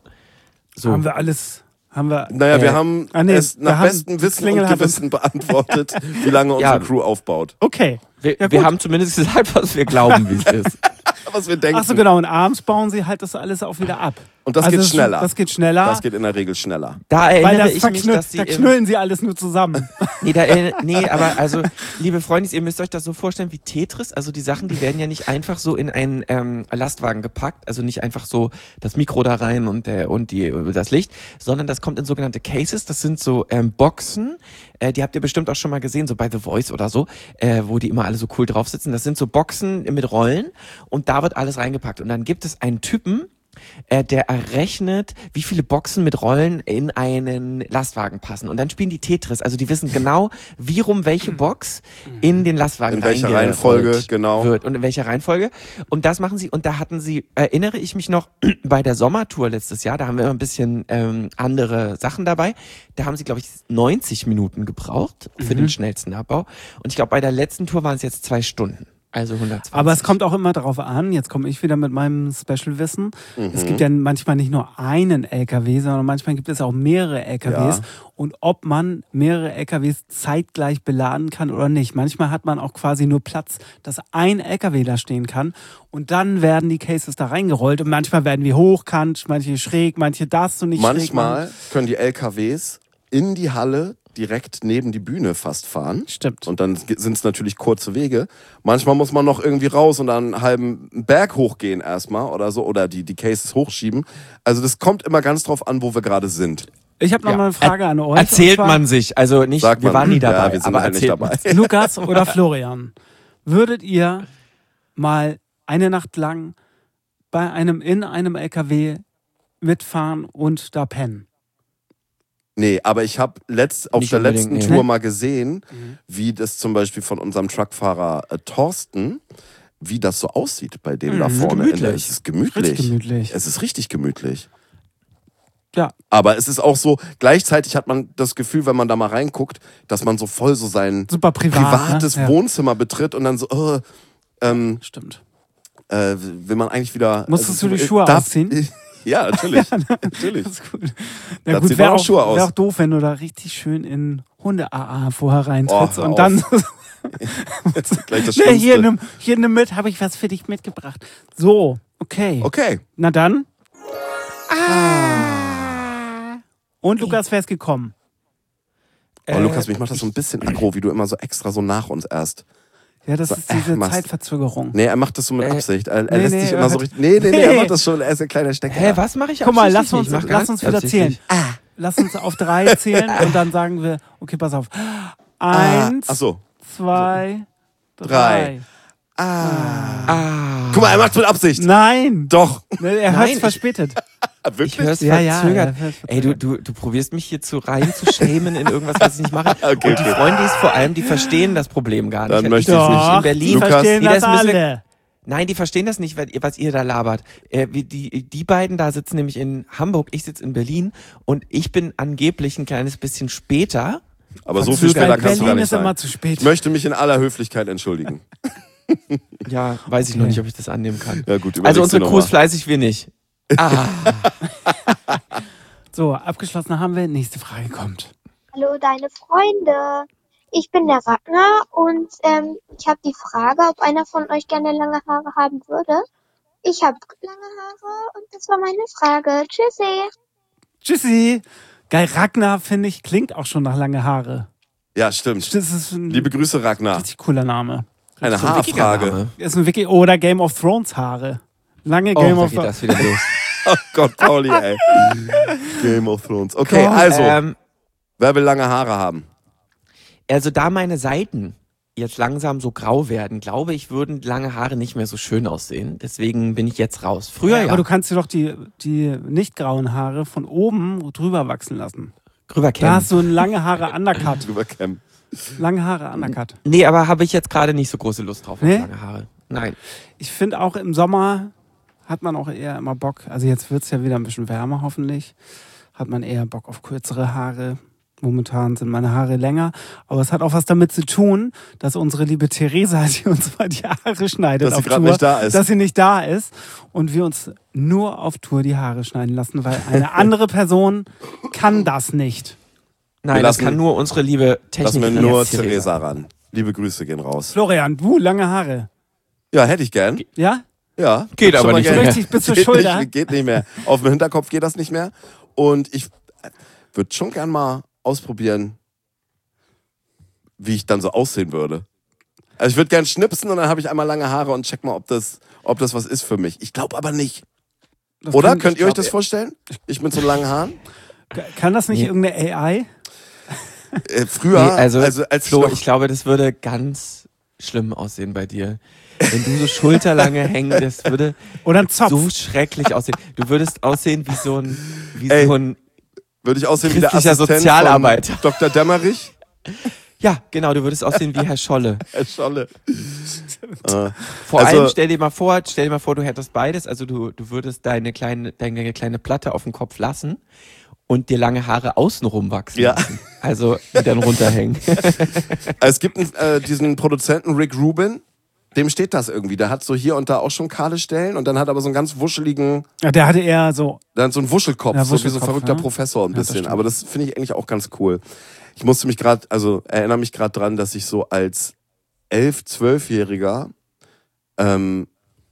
So. Haben wir alles, haben wir... Naja, Äh, wir haben ah, nee, es wir nach haben- bestem Wissen Klingel und hat uns- Gewissen beantwortet, wie lange unsere Ja. Crew aufbaut. Okay. Wir, Ja, wir gut. haben zumindest gesagt, was wir glauben, wie es ist. Was wir denken. Ach so, genau. Und abends bauen sie halt das alles auch wieder ab. Und das Also geht schneller. Das geht schneller. Das geht in der Regel schneller. Da weil erinnere das ich mich, verknüllt, dass sie da im, knüllen sie alles nur zusammen. nee, da, äh, nee, aber also, liebe Freundis, ihr müsst euch das so vorstellen wie Tetris. Also die Sachen, die werden ja nicht einfach so in einen ähm, Lastwagen gepackt. Also nicht einfach so das Mikro da rein und, äh, und die, das Licht, sondern das kommt in sogenannte Cases. Das sind so ähm, Boxen. Äh, die habt ihr bestimmt auch schon mal gesehen, so bei The Voice oder so, äh, wo die immer alle so cool drauf sitzen. Das sind so Boxen mit Rollen und da wird alles reingepackt. Und dann gibt es einen Typen, äh, der errechnet, wie viele Boxen mit Rollen in einen Lastwagen passen. Und dann spielen die Tetris. Also die wissen genau, wie rum welche Box in den Lastwagen In welcher reingerollt Reihenfolge, genau. wird und in welcher Reihenfolge. Und das machen sie. Und da hatten sie, erinnere ich mich noch, bei der Sommertour letztes Jahr, da haben wir immer ein bisschen ähm, andere Sachen dabei. Da haben sie, glaube ich, neunzig Minuten gebraucht für den schnellsten Abbau. Und ich glaube, bei der letzten Tour waren es jetzt zwei Stunden. Also hundertzwanzig. Aber es kommt auch immer darauf an, jetzt komme ich wieder mit meinem Special-Wissen. Es gibt ja manchmal nicht nur einen L K W, sondern manchmal gibt es auch mehrere L K Ws. Ja. Und ob man mehrere L K Ws zeitgleich beladen kann oder nicht. Manchmal hat man auch quasi nur Platz, dass ein L K W da stehen kann. Und dann werden die Cases da reingerollt. Und manchmal werden wir hochkant, manche schräg, manche darfst du nicht schräg machen. Manchmal können die L K Ws in die Halle direkt neben die Bühne fast fahren. Stimmt. Und dann sind es natürlich kurze Wege. Manchmal muss man noch irgendwie raus und dann einen halben Berg hochgehen erstmal oder so. Oder die, die Cases hochschieben. Also das kommt immer ganz drauf an, wo wir gerade sind. Ich habe noch Ja. mal eine Frage an euch. Erzählt und zwar, man sich. Also nicht, Sagt wir man. waren nie dabei, Ja, wir sind aber halt nicht erzählt dabei. man. Lukas oder Florian, würdet ihr mal eine Nacht lang bei einem in einem L K W mitfahren und da pennen? Nee, aber ich habe letzt, auf Nicht der unbedingt, letzten nee. Tour Nee. mal gesehen, wie das zum Beispiel von unserem Truckfahrer äh, Thorsten, wie das so aussieht bei dem da Mhm, vorne. gemütlich. In der, es ist gemütlich. Richtig gemütlich. Es ist richtig gemütlich. Ja. Aber es ist auch so, gleichzeitig hat man das Gefühl, wenn man da mal reinguckt, dass man so voll so sein Super privat. privates ne? Ja, Wohnzimmer betritt und dann so, äh, ähm, stimmt. äh, will man eigentlich wieder... Musstest also, du die äh, Schuhe darf- ausziehen? Ja, natürlich. natürlich. Das ist gut. Da Na gut, zieht man wäre auch auch, Schuhe aus. wär auch doof, wenn du da richtig schön in Hunde-A A vorher reintrittst Oh, hör und dann... Gleich das nee, hier, Schlimmste. nimm, hier nimm mit, habe ich was für dich mitgebracht. So, okay. Okay. Na dann. Ah. Und Lukas, wer ist gekommen? Oh, Lukas, mich macht das so ein bisschen aggro, wie du immer so extra so nach uns erst. Ja, das So, ist diese äh, machst- Zeitverzögerung. Nee, er macht das so mit Äh, Absicht. Er, er nee, lässt nee, sich er immer so hat- richtig... Nee, nee, nee, Nee. er macht das schon. Er ist ein kleiner Stecker. Hä, was mache ich Guck mal, lass absichtlich uns, nicht? Ich mach lass ganz uns wieder absichtlich. zählen. Lass uns auf drei zählen und dann sagen wir, okay, pass auf. Eins, Ah, ach so. zwei, Drei. drei. Ah. Guck mal, er macht's mit Absicht. Nein! Doch. Ne, Er Nein, hat's ich- verspätet. Ich höre es Ja, ja, verzögert. ja, hör's Ey, du, du, du probierst mich hier zu rein zu schämen in irgendwas, was ich nicht mache. Okay, Und die okay. Freundis vor allem, die verstehen das Problem gar nicht. Dann Wenn möchte ich ich nicht. in Doch, Berlin. die Lukas, verstehen Nee, das das müssen wir- alle. Nein, die verstehen das nicht, was ihr, was ihr da labert. Äh, wie die, die beiden da sitzen nämlich in Hamburg, ich sitze in Berlin und ich bin angeblich ein kleines bisschen später. Aber so viel Verzögert. schneller kannst du gar Berlin nicht ist sein. immer zu spät. Ich möchte mich in aller Höflichkeit entschuldigen. Ja, weiß ich noch nicht, ob ich das annehmen kann. Ja gut, Also überleg's unsere dir noch Crews mal. fleißig, wir nicht. Ah, So, abgeschlossen haben wir. Nächste Frage kommt. Hallo, deine Freunde. Ich bin der Ragnar und ähm, ich habe die Frage, ob einer von euch gerne lange Haare haben würde. Ich habe lange Haare und das war meine Frage. Tschüssi. Tschüssi. Geil, Ragnar, finde ich, klingt auch schon nach lange Haare. Ja, stimmt. Das ist ein Liebe Grüße, Ragnar. richtig cooler Name. Eine so ein wickiger Haarfrage. Name. Ist ein Wiki oder Game of Thrones Haare. Lange Oh, Game da of geht Thrones. das wieder los. Oh Gott, Pauli, ey. Game of Thrones. Okay, Komm, also, Ähm, wer will lange Haare haben? also da meine Seiten jetzt langsam so grau werden, glaube ich, würden lange Haare nicht mehr so schön aussehen. Deswegen bin ich jetzt raus. Früher ja. Aber du kannst dir doch die, die nicht grauen Haare von oben drüber wachsen lassen. Drüber kämmen. Da hast du einen lange Haare Undercut. Drüber kämmen. Lange Haare Undercut. Nee, aber habe ich jetzt gerade nicht so große Lust drauf auf Nee? lange Haare. Nein. Ich finde auch im Sommer hat man auch eher immer Bock, also jetzt wird es ja wieder ein bisschen wärmer hoffentlich, hat man eher Bock auf kürzere Haare. Momentan sind meine Haare länger, aber es hat auch was damit zu tun, dass unsere liebe Theresa, die uns mal die Haare schneidet, Dass sie auf gerade Tour, nicht da ist. dass sie nicht da ist und wir uns nur auf Tour die Haare schneiden lassen, weil eine andere Person kann das nicht. Nein, Wir das lassen- kann nur unsere liebe Lassen Technikerin wir nur jetzt, Theresa ran. Liebe Grüße gehen raus. Florian, du, lange Haare. Ja, hätte ich gern. Ja? Ja. Geht Schon aber mal nicht gern. mehr. Richtig bis zur Geht Schulter. nicht, geht nicht mehr. Auf dem Hinterkopf geht das nicht mehr. Und ich würde schon gern mal ausprobieren, wie ich dann so aussehen würde. Also ich würde gern schnipsen und dann habe ich einmal lange Haare und check mal, ob das, ob das was ist für mich. Ich glaube aber nicht. Das Oder? kann, Könnt ihr euch glaub, das vorstellen? Ich mit so langen Haaren? kann das nicht Nee. irgendeine A I? Äh, früher, Nee, also, also als Flo, ich noch, ich glaube, das würde ganz schlimm aussehen bei dir. Wenn du so schulterlange hängen, das würde Oder ein Zopf? so schrecklich aussehen. Du würdest aussehen wie so ein, wie Ey. so ein, würde ich aussehen wie der christlicher Assistent Sozialarbeiter. von Doktor Dämmerich. ja, genau, du würdest aussehen wie Herr Scholle. Herr Scholle. äh, Vor Also- allem, stell dir mal vor, stell dir mal vor, du hättest beides, also du, du würdest deine kleine, deine kleine Platte auf dem Kopf lassen und dir lange Haare außenrum wachsen Ja. lassen. Also, die dann runterhängen. es gibt einen, äh, diesen Produzenten Rick Rubin, dem steht das irgendwie. Der hat so hier und da auch schon kahle Stellen und dann hat aber so einen ganz wuscheligen, Ja, der hatte eher so. dann so einen Wuschelkopf, Ja, so wie so ein Wuschelkopf, verrückter ja. Professor ein Ja, das bisschen. stimmt. aber das finde ich eigentlich auch ganz cool. Ich musste mich gerade, also erinnere mich gerade dran, dass ich so als elf-, zwölfjähriger ähm,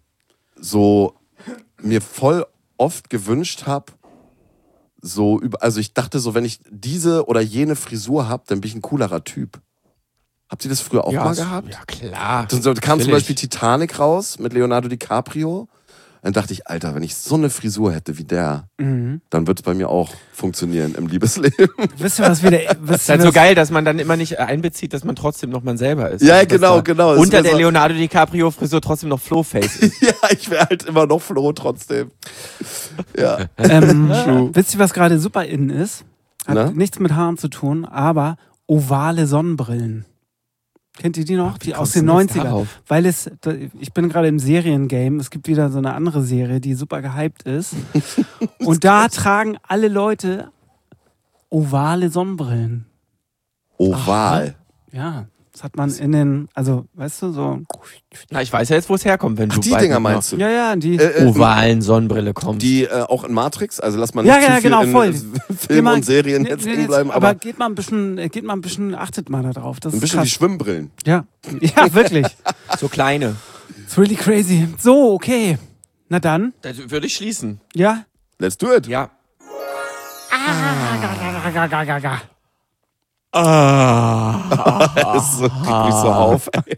so mir voll oft gewünscht habe, so über, also ich dachte so, wenn ich diese oder jene Frisur habe, dann bin ich ein coolerer Typ. Habt ihr das früher auch ja, mal so- gehabt? Ja, klar. Dann so- kam zum Natürlich. Beispiel Titanic raus mit Leonardo DiCaprio. Dann dachte ich, Alter, wenn ich so eine Frisur hätte wie der, Mhm. dann wird es bei mir auch funktionieren im Liebesleben. Wisst ihr, was wieder. Wisst Das ist ihr, halt so was- geil, dass man dann immer nicht einbezieht, dass man trotzdem noch man selber ist. Ja, Also, dass genau, da genau. Es Unter wär der so- Leonardo DiCaprio-Frisur trotzdem noch Flo-Face ist. ja, ich wäre halt immer noch Flo trotzdem. Ja. Ähm, wisst ihr, was gerade super in ist? Hat Na? nichts mit Haaren zu tun, aber ovale Sonnenbrillen. Kennt ihr die noch? Die aus kommst den du jetzt neunzigern. darauf? Weil es, ich bin gerade im Seriengame, es gibt wieder so eine andere Serie, die super gehypt ist. Und da tragen alle Leute ovale Sonnenbrillen. Oval. Ja, das hat man in den, also, weißt du, so. Na, ich weiß ja jetzt, wo es herkommt, wenn Ach, du die bald Dinger mit einer meinst du? Ja, ja, die. Äh, äh, ovalen Sonnenbrille kommst. Die äh, auch in Matrix, also lass mal Ja, nicht ja, zu viel genau, in voll. äh, Geh Filmen mal- und Serien Nee, jetzt nee, drin bleiben, aber aber geht mal ein bisschen, geht mal ein bisschen, achtet mal da drauf. Das ein ist bisschen wie krass. Schwimmbrillen. Ja, ja, wirklich. so kleine. It's really crazy. So, okay. Na dann, Das würde ich schließen. ja. Let's do it. Ja. Das ist so, krieg mich so auf. Ey.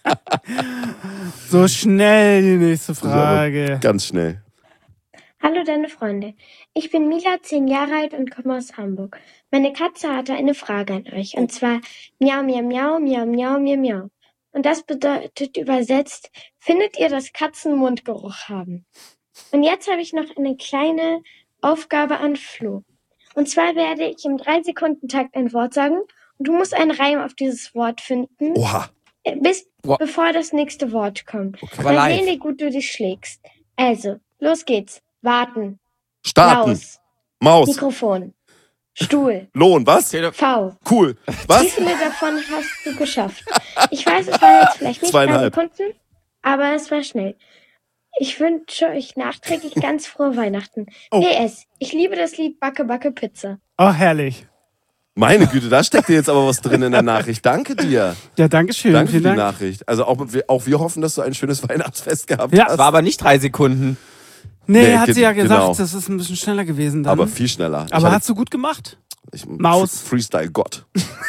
So schnell die nächste Das ist aber Frage. Ganz schnell. Hallo deine Freunde. Ich bin Mila, zehn Jahre alt und komme aus Hamburg. Meine Katze hatte eine Frage an euch. Und zwar miau, miau, miau, miau, miau, miau, miau. Und das bedeutet übersetzt, findet ihr, dass Katzen Mundgeruch haben? Und jetzt habe ich noch eine kleine Aufgabe an Flo. Und zwar werde ich im drei Sekunden Takt ein Wort sagen und du musst einen Reim auf dieses Wort finden, Oha. äh, bis Boah. bevor das nächste Wort kommt. Aber Mal live. sehen, wie gut du dich schlägst. Also, los geht's. Warten. Starten. Maus. Maus. Mikrofon. Stuhl. Lohn. Was? V. Cool. Wie Was? viele davon hast du geschafft? Ich weiß, es waren jetzt vielleicht nicht drei Zweieinhalb. Sekunden, aber es war schnell. Ich wünsche euch nachträglich ganz frohe Weihnachten. Oh. P S. Ich liebe das Lied Backe, Backe, Pizza. Oh, herrlich. Meine Güte, da steckt dir jetzt aber was drin in der Nachricht. Danke dir. Ja, danke schön. Danke für Vielen die Dank. Nachricht. Also auch wir, auch wir hoffen, dass du ein schönes Weihnachtsfest gehabt Ja. hast. War aber nicht drei Sekunden. Nee, Nee, hat ge- sie ja gesagt, genau. das ist ein bisschen schneller gewesen dann. aber viel schneller. Aber ich hast du gut gemacht? ich, Maus. Freestyle Gott.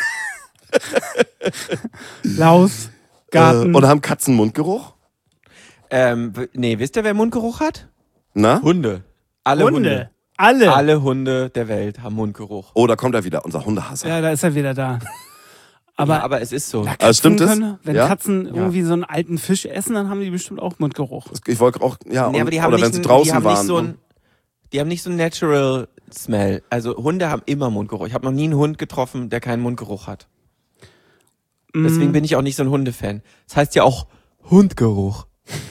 Laus, Garten. Äh, und haben Katzen Mundgeruch? Ähm, w- nee, wisst ihr, wer Mundgeruch hat? Na? Hunde. Alle Hunde. Hunde. Alle. Alle Hunde der Welt haben Mundgeruch. Oh, da kommt er wieder, unser Hundehasser. Ja, da ist er wieder da. Aber, ja, aber es ist so. na, Also stimmt das? können, wenn Ja? Katzen irgendwie so einen alten Fisch essen, dann haben die bestimmt auch Mundgeruch. Ich wollte auch, ja, Nee, und, aber die haben oder nicht wenn sie einen- draußen die haben waren. Nicht so ein, die haben nicht so einen Natural Smell. Also Hunde haben immer Mundgeruch. Ich habe noch nie einen Hund getroffen, der keinen Mundgeruch hat. Deswegen Mm. bin ich auch nicht so ein Hundefan. Das heißt ja auch Hundgeruch.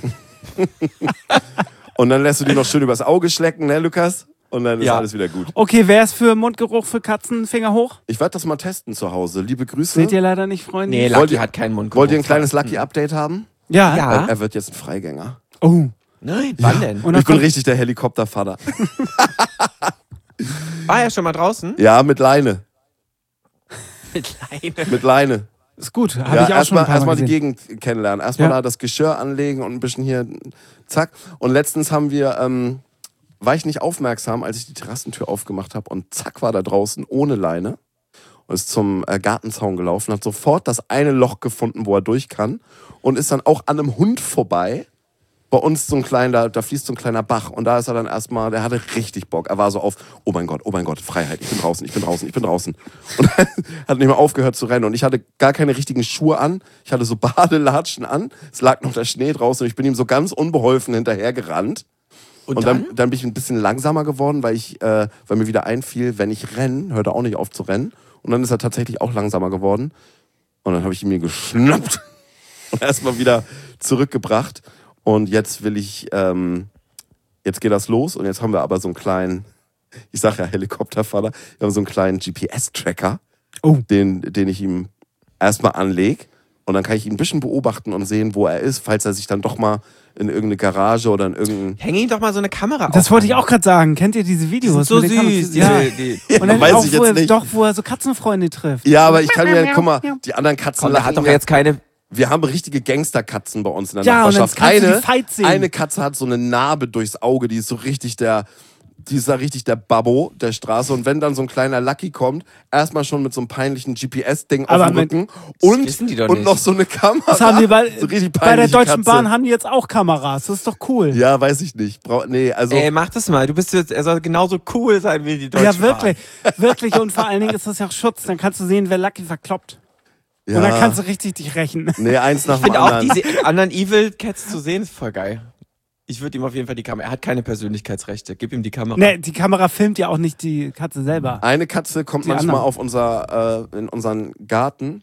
und dann lässt du die noch schön übers Auge schlecken, ne, Lukas? Und dann ist Ja. alles wieder gut. Okay, wer ist für Mundgeruch für Katzen? Finger hoch. Ich werde das mal testen zu Hause. Liebe Grüße. Seht ihr leider nicht, Freunde? Nee, Wollt Lucky ihr- hat keinen Mundgeruch. Wollt ihr ein kleines Lucky-Update haben? Ja. Ja. Er, er wird jetzt ein Freigänger. Oh. Nein, wann denn? Und dann Ich bin kommt- richtig der Helikoptervater. War er schon mal draußen? Ja, mit Leine. Mit Leine. Mit Leine. Ist gut, habe Ja, ich auch schon erstmal ein paar erstmal Mal die gesehen. Gegend kennenlernen. Erstmal Ja. da das Geschirr anlegen und ein bisschen hier, zack. Und letztens haben wir, ähm, war ich nicht aufmerksam, als ich die Terrassentür aufgemacht habe und zack war da draußen ohne Leine und ist zum äh, Gartenzaun gelaufen, hat sofort das eine Loch gefunden, wo er durch kann und ist dann auch an einem Hund vorbei. Bei uns so ein kleiner, da fließt so ein kleiner Bach und da ist er dann erstmal, der hatte richtig Bock. Er war so auf, oh mein Gott, oh mein Gott, Freiheit, ich bin draußen, ich bin draußen, ich bin draußen. Und dann hat nicht mehr aufgehört zu rennen und ich hatte gar keine richtigen Schuhe an, ich hatte so Badelatschen an, es lag noch der Schnee draußen und ich bin ihm so ganz unbeholfen hinterher gerannt. Und, Und dann? dann, dann bin ich ein bisschen langsamer geworden, weil ich, äh, weil mir wieder einfiel, wenn ich renne, hört er auch nicht auf zu rennen. Und dann ist er tatsächlich auch langsamer geworden. Und dann habe ich ihn mir geschnappt und erstmal wieder zurückgebracht. Und jetzt will ich, ähm, jetzt geht das los und jetzt haben wir aber so einen kleinen, ich sag ja Helikopterfahrer, wir haben so einen kleinen G P S-Tracker, Oh. den, den ich ihm erstmal anlege. Und dann kann ich ihn ein bisschen beobachten und sehen, wo er ist, falls er sich dann doch mal in irgendeine Garage oder in irgendein... Häng ihm doch mal so eine Kamera auf. Das wollte ich auch gerade sagen. Kennt ihr diese Videos? Die sind so mit den Katzen? süß. Ja. Diese, die, Und dann weiß auch, ich wo jetzt er, nicht. doch, wo er so Katzenfreunde trifft. Ja, aber ich kann mir, guck mal, die anderen Katzen komm, der lachen hat doch mir- jetzt keine... Wir haben richtige Gangsterkatzen bei uns in der Ja, und dann Nachbarschaft. kannst du die Eine, Fight sehen. eine Katze hat so eine Narbe durchs Auge, die ist so richtig der, die ist da richtig der Babbo der Straße. Und wenn dann so ein kleiner Lucky kommt, erstmal schon mit so einem peinlichen G P S-Ding auf Aber dem mit- Rücken Das und, wissen die doch und nicht. noch so eine Kamera. Das haben die bei, so richtig bei der peinliche Deutschen Katze. Bahn haben die jetzt auch Kameras. Das ist doch cool. Ja, weiß ich nicht. Brau nee, also Ey, mach das mal. Du bist jetzt, er soll genauso cool sein wie die Deutsche Ja, wirklich. Wirklich. Und vor allen Dingen ist das ja auch Schutz. Dann kannst du sehen, wer Lucky verkloppt. ja. Und dann kannst du richtig dich rächen. Nee, eins nach Ich dem finde auch anderen. diese anderen Evil Cats zu sehen, ist voll geil. Ich würde ihm auf jeden Fall die Kamera... Er hat keine Persönlichkeitsrechte. Gib ihm die Kamera. Nee, die Kamera filmt ja auch nicht die Katze selber. Eine Katze kommt Die manchmal anderen. auf unser, äh, in unseren Garten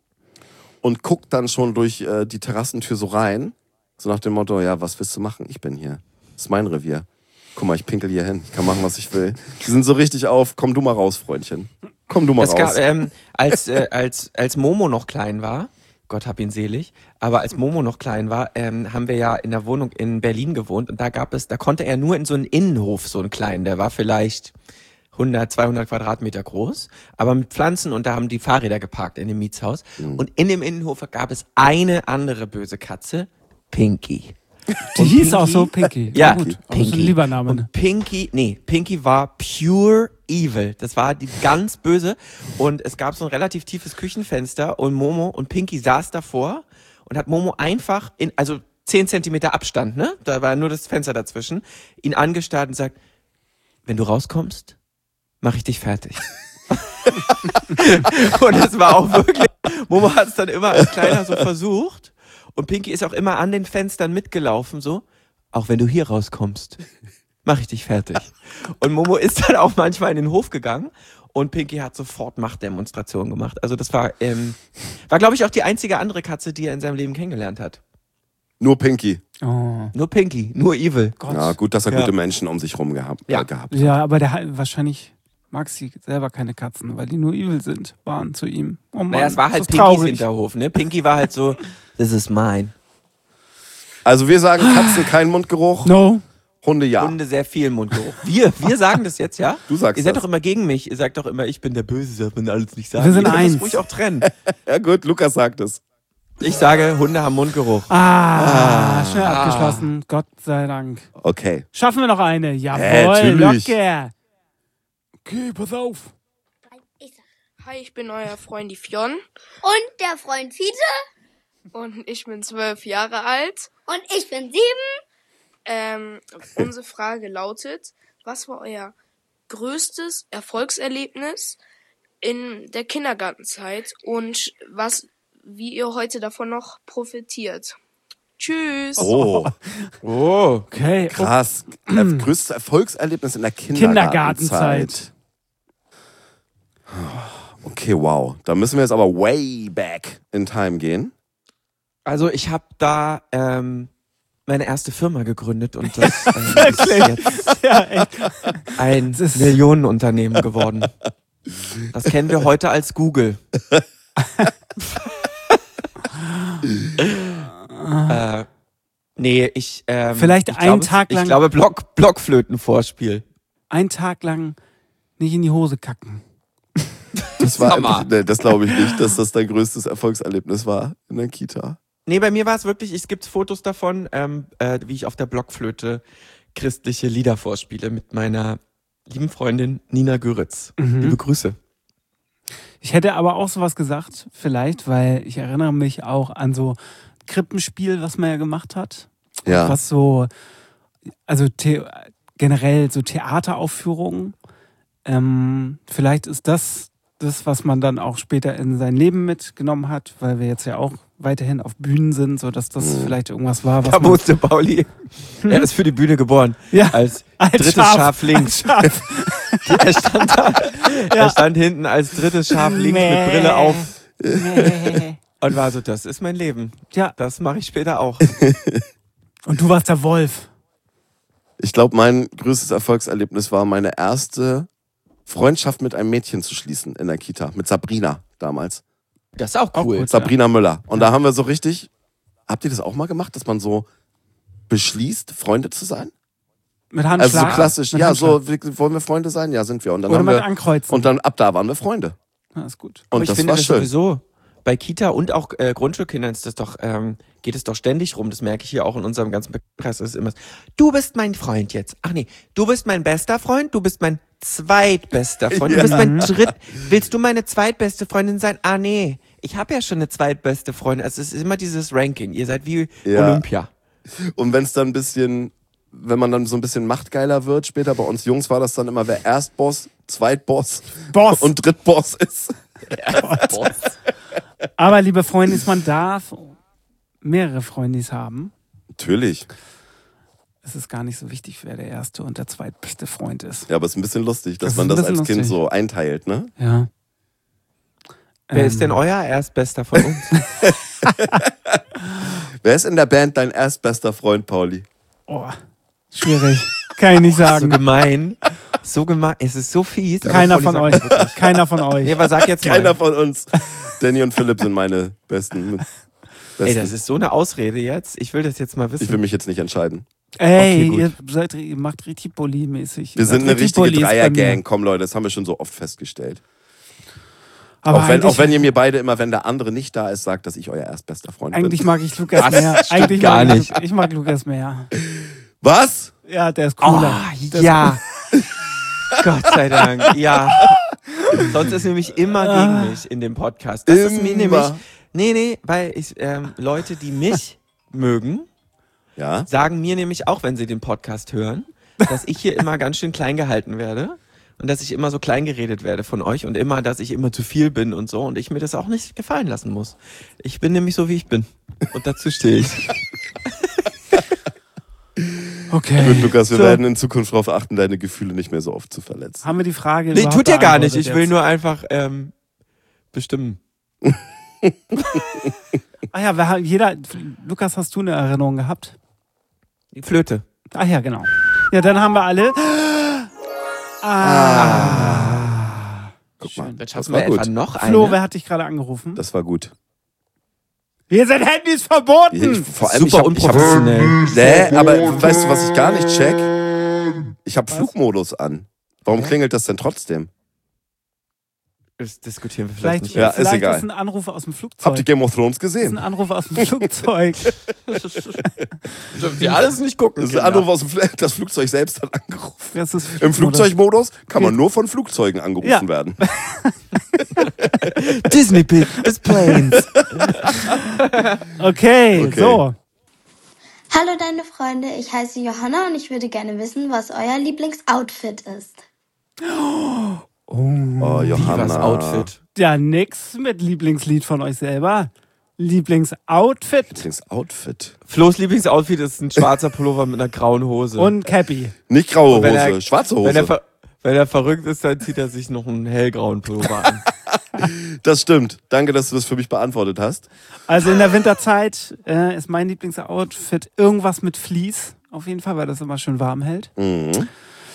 und guckt dann schon durch äh, die Terrassentür so rein. So nach dem Motto, ja, was willst du machen? Ich bin hier. Das ist mein Revier. Guck mal, ich pinkel hier hin. Ich kann machen, was ich will. Die sind so richtig auf, komm du mal raus, Freundchen. Komm du mal Es raus. gab, ähm, als, äh, als, als Momo noch klein war, Gott hab ihn selig, aber als Momo noch klein war, ähm, haben wir ja in der Wohnung in Berlin gewohnt und da gab es, da konnte er nur in so einen Innenhof, so einen kleinen, der war vielleicht hundert, zweihundert Quadratmeter groß, aber mit Pflanzen und da haben die Fahrräder geparkt in dem Mietshaus und in dem Innenhof gab es eine andere böse Katze, Pinky. Die Und hieß auch Pinky- so Pinky. Ja, gut. Auch Pinky. so ein lieber Name. Und Pinky, nee, Pinky war pure evil. Das war die ganz böse. Und es gab so ein relativ tiefes Küchenfenster und Momo und Pinky saß davor und hat Momo einfach in, also zehn Zentimeter Abstand, ne? Da war nur das Fenster dazwischen, ihn angestarrt und sagt, wenn du rauskommst, mach ich dich fertig. Und es war auch wirklich, Momo hat es dann immer als Kleiner so versucht. Und Pinky ist auch immer an den Fenstern mitgelaufen, so, auch wenn du hier rauskommst, mach ich dich fertig. Und Momo ist dann auch manchmal in den Hof gegangen und Pinky hat sofort Machtdemonstrationen gemacht. Also das war, ähm, war glaube ich auch die einzige andere Katze, die er in seinem Leben kennengelernt hat. Nur Pinky. Oh Nur Pinky, nur evil. Gott. Ja, gut, dass er Ja. gute Menschen um sich rum gehabt, Ja. äh, gehabt. Ja, aber der hat wahrscheinlich mag sie selber keine Katzen, weil die nur evil sind, waren zu ihm. Oh Mann, Naja, es war halt das ist Pinkys traurig. Hinterhof, ne? Pinky war halt so, this is mine. Also wir sagen Katzen kein Mundgeruch, No. Hunde ja. Hunde sehr viel Mundgeruch. Wir, wir sagen das jetzt, ja? Du sagst Ihr seid das. doch immer gegen mich. Ihr sagt doch immer, ich bin der Böse, das man alles nicht sagen. Wir sind Ihr könnt eins. das ruhig auch trennen. Ja gut, Lukas sagt es. Ich sage, Hunde haben Mundgeruch. Ah, schnell abgeschlossen. Gott sei Dank. Okay. Schaffen wir noch eine? Jawohl, natürlich. locker. Okay, pass auf. Hi, ich bin euer Freund die Fionn Und der Freund Fiete. und ich bin zwölf Jahre alt. Und ich bin sieben. Ähm, unsere Frage lautet, was war euer größtes Erfolgserlebnis in der Kindergartenzeit und was, wie ihr heute davon noch profitiert. Tschüss. Oh, Oh. Okay. krass. Äh, größtes Erfolgserlebnis in der Kindergartenzeit. Kindergartenzeit. Okay, wow. Da müssen wir jetzt aber way back in time gehen. Also ich habe da ähm, meine erste Firma gegründet und das ähm, ist jetzt Ja, echt. ein Das ist- Millionenunternehmen geworden. Das kennen wir heute als Google. äh, nee, ich ähm, Vielleicht ich einen glaube, Tag lang- Ich glaube Block, Blockflötenvorspiel. Einen Tag lang nicht in die Hose kacken. Das war Hammer. einfach, nee, das glaube ich nicht, dass das dein größtes Erfolgserlebnis war in der Kita. Nee, bei mir war es wirklich, es gibt Fotos davon, ähm, äh, wie ich auf der Blockflöte christliche Lieder vorspiele mit meiner lieben Freundin Nina Göritz. Liebe Grüße. Ich hätte aber auch sowas gesagt, vielleicht, weil ich erinnere mich auch an so Krippenspiel, was man ja gemacht hat. Ja. Was so, also the- generell so Theateraufführungen. Ähm, vielleicht ist das das, was man dann auch später in sein Leben mitgenommen hat, weil wir jetzt ja auch weiterhin auf Bühnen sind, so dass das vielleicht irgendwas war, was Da man, wusste Pauli, er ist für die Bühne geboren. Ja. Als Als drittes Schaf. Schaf, links. Schaf. er, stand da, er stand hinten als drittes Schaf links mit Brille auf und war so, das ist mein Leben. Ja. Das mache ich später auch. Und du warst der Wolf. Ich glaube, mein größtes Erfolgserlebnis war, meine erste Freundschaft mit einem Mädchen zu schließen in der Kita. Mit Sabrina damals. Das ist auch cool. gut. Sabrina Müller. Und da haben wir so richtig, habt ihr das auch mal gemacht, dass man so beschließt, Freunde zu sein? Mit Handschlag. Also so klassisch, Mit ja, Handschlag. so, wir- wollen wir Freunde sein? Ja, sind wir. Und dann Oder haben mit wir, Ankreuzen. und dann ab da waren wir Freunde. Ja, ist gut. Und Aber ich das finde war das schön. sowieso, bei Kita und auch äh, Grundschulkindern ist das doch, ähm, geht es doch ständig rum. Das merke ich hier auch in unserem ganzen Bekanntenkreis. Das ist immer, du bist mein Freund jetzt. Ach nee, du bist mein bester Freund, du bist mein zweitbester Freund, du bist mein dritt. Willst du meine zweitbeste Freundin sein? Ah nee, ich habe ja schon eine zweitbeste Freundin. Also es ist immer dieses Ranking. Ihr seid wie Ja. Olympia. Und wenn es dann ein bisschen, wenn man dann so ein bisschen machtgeiler wird, später bei uns Jungs war das dann immer, wer Erstboss, Zweitboss Boss. und Drittboss ist. Aber liebe Freundis, man darf mehrere Freundis haben. Natürlich. Es ist gar nicht so wichtig, wer der erste und der zweitbeste Freund ist. Ja, aber es ist ein bisschen lustig, dass Das man ist ein das als bisschen Kind lustig. so einteilt, ne? Ja. Wer Ähm, ist denn euer Erstbester von uns? Wer ist in der Band dein erstbester Freund, Pauli? Oh, schwierig. Kann ich nicht So sagen. gemein. So gemein. Es ist so fies. aber Keiner Pauli von sagt euch. das wirklich. Keiner von euch. Nee, aber sag jetzt mal. Keiner von uns. Danny und Philipp sind meine besten. besten. Ey, das ist so eine Ausrede jetzt. Ich will das jetzt mal wissen. Ich will mich jetzt nicht entscheiden. Ey, Okay, gut. ihr, seid, ihr macht richtig Bulli-mäßig. Wir Ihr sind seid eine richtig richtige Bullies bei mir. Dreier-Gang. Komm, Leute, das haben wir schon so oft festgestellt. Aber auch, wenn, eigentlich, auch wenn ihr mir beide immer, wenn der andere nicht da ist, sagt, dass ich euer erstbester Freund eigentlich bin. mag ich Lukas Was? mehr. Stimmt Eigentlich gar mag nicht. Ich, ich mag Lukas mehr. Was? Ja, der ist Oh, cooler. Der ist ja. Gott sei Dank, ja. Sonst ist nämlich immer gegen mich in dem Podcast. Das ist mir Immer. nämlich, nee, nee, weil ich, ähm, Leute, die mich mögen, Ja. sagen mir nämlich auch, wenn sie den Podcast hören, dass ich hier immer ganz schön klein gehalten werde und dass ich immer so klein geredet werde von euch und immer, dass ich immer zu viel bin und so und ich mir das auch nicht gefallen lassen muss. Ich bin nämlich so, wie ich bin und dazu stehe ich. Okay. Gut, Lukas, wir So. werden in Zukunft darauf achten, deine Gefühle nicht mehr so oft zu verletzen. Haben wir die Frage Nee, überhaupt tut ihr gar nicht. beantwortet Ich will jetzt? nur einfach ähm, bestimmen. Ah ja, wer, hat- jeder. Lukas, hast du eine Erinnerung gehabt? Die Flöte. Ach ja, genau. Ja, dann haben wir alle. Ah. Guck mal, Dann das schaffen war wir etwa gut. noch Flo, eine. wer hat dich gerade angerufen? Das war gut. Hier sind Handys verboten! Ich, vor allem, Super ich hab, ich hab, unprofessionell. Nee, aber weißt du, was ich gar nicht check? Ich habe Flugmodus an. Warum klingelt das denn trotzdem? Das diskutieren wir vielleicht, Vielleicht, nicht. Ja, ist vielleicht egal. ist ein Anruf aus dem Flugzeug. Habt ihr Game of Thrones Das ist gesehen? ein Anruf aus dem Flugzeug. Dürft ihr alles nicht gucken. Das ist ein Anruf aus dem Fl das Flugzeug selbst hat angerufen. Das ist Im Flugzeugmodus kann man Okay. nur von Flugzeugen angerufen Ja. werden. Disney Big is Planes. Okay, Okay. so. Hallo deine Freunde, ich heiße Johanna und ich würde gerne wissen, was euer Lieblingsoutfit ist. Oh, Oh, Oh, Johanna. Divas Outfit. Ja, nix mit Lieblingslied von euch selber. Lieblingsoutfit. Lieblingsoutfit. Flo's Lieblingsoutfit ist ein schwarzer Pullover mit einer grauen Hose. Und Cappy. Nicht graue Und wenn Hose, er- schwarze Wenn er, Hose. ver- wenn er verrückt ist, dann zieht er sich noch einen hellgrauen Pullover an. Das stimmt. Danke, dass du das für mich beantwortet hast. Also in der Winterzeit äh, ist mein Lieblingsoutfit irgendwas mit Vlies. Auf jeden Fall, weil das immer schön warm hält. Mhm.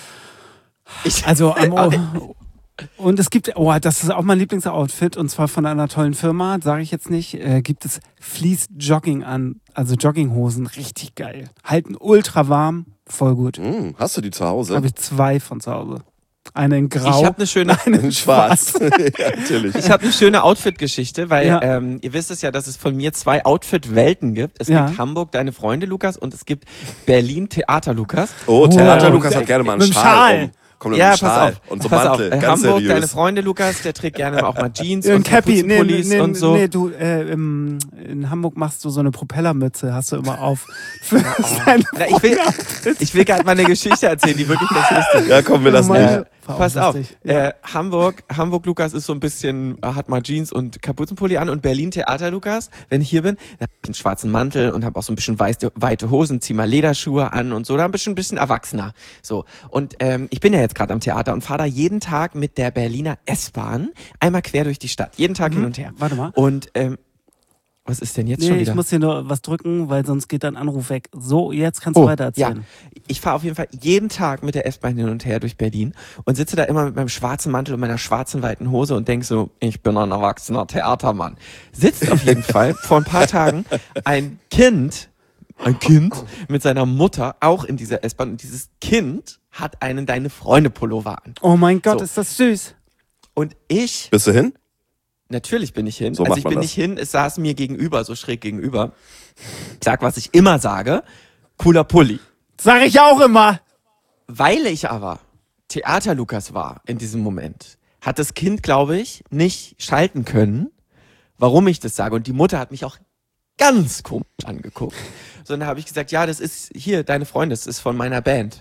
Ich, Also am Ohr. Und es gibt, oh, das ist auch mein Lieblingsoutfit, und zwar von einer tollen Firma, sage ich jetzt nicht, äh, gibt es Fleece Jogging an, also Jogginghosen, richtig geil. Halten ultra warm, voll gut. Mhm. Hast du die zu Hause? Habe ich zwei von zu Hause. Eine in grau, ich habe eine schöne, eine In schwarz. Ja, natürlich. ich habe eine schöne Outfit-Geschichte, weil Ja. ähm, ihr wisst es ja, dass es von mir zwei Outfit-Welten gibt. Es Ja. gibt Hamburg, deine Freunde Lukas, und es gibt Berlin, Theater Lukas. Oh, Theater Oh. Lukas hat gerne mal einen Mit dem Schal. Schal. Um. Kommt mit Ja, einem pass Schal auf. und so pass Mantel. auf. Äh, Ganz Hamburg, seriös. deine Freunde Lukas, der trägt gerne auch mal Jeans Ein und Cappy, nee, nee, Kapuzenpullis nee, und so. nee, du, äh, im, in Hamburg machst du so eine Propellermütze, hast du immer auf. Für seine Na, ich will, ich will gerade mal eine Geschichte erzählen, die wirklich ganz lustig ist. Ja, komm, wir lassen Meine- dich. War auch Pass auf, lustig. Ja. äh, Hamburg, Hamburg Lukas ist so ein bisschen, äh, hat mal Jeans und Kapuzenpulli an, und Berlin Theater Lukas, wenn ich hier bin, da hab ich einen schwarzen Mantel und habe auch so ein bisschen weite, weite Hosen, zieh mal Lederschuhe an und so, da ein bisschen, ein bisschen erwachsener. So. Und ähm, ich bin ja jetzt gerade am Theater und fahre da jeden Tag mit der Berliner S-Bahn einmal quer durch die Stadt, jeden Tag Mhm. hin und her. Warte mal. Und ähm, was ist denn jetzt Nee, schon ich wieder? muss hier nur was drücken, weil sonst geht dein Anruf weg. So, jetzt kannst du Oh, weiter erzählen. Ja. Ich fahre auf jeden Fall jeden Tag mit der S-Bahn hin und her durch Berlin und sitze da immer mit meinem schwarzen Mantel und meiner schwarzen weiten Hose und denk so, ich bin ein erwachsener Theatermann. Sitzt auf jeden Fall vor ein paar Tagen ein Kind, ein Kind mit seiner Mutter auch in dieser S-Bahn, und dieses Kind hat einen Deine Freunde Pullover an. Oh mein Gott, So. ist das süß. Und ich, Bist du hin? natürlich bin ich hin, So also macht ich man bin das. nicht hin, es saß mir gegenüber, so schräg gegenüber. Ich sag, was ich immer sage, cooler Pulli. Sag ich auch immer. Weil ich aber Theater Lukas war in diesem Moment, hat das Kind, glaube ich, nicht schalten können, warum ich das sage. Und die Mutter hat mich auch ganz komisch angeguckt. So, dann habe ich gesagt, ja, das ist hier, deine Freunde, das ist von meiner Band.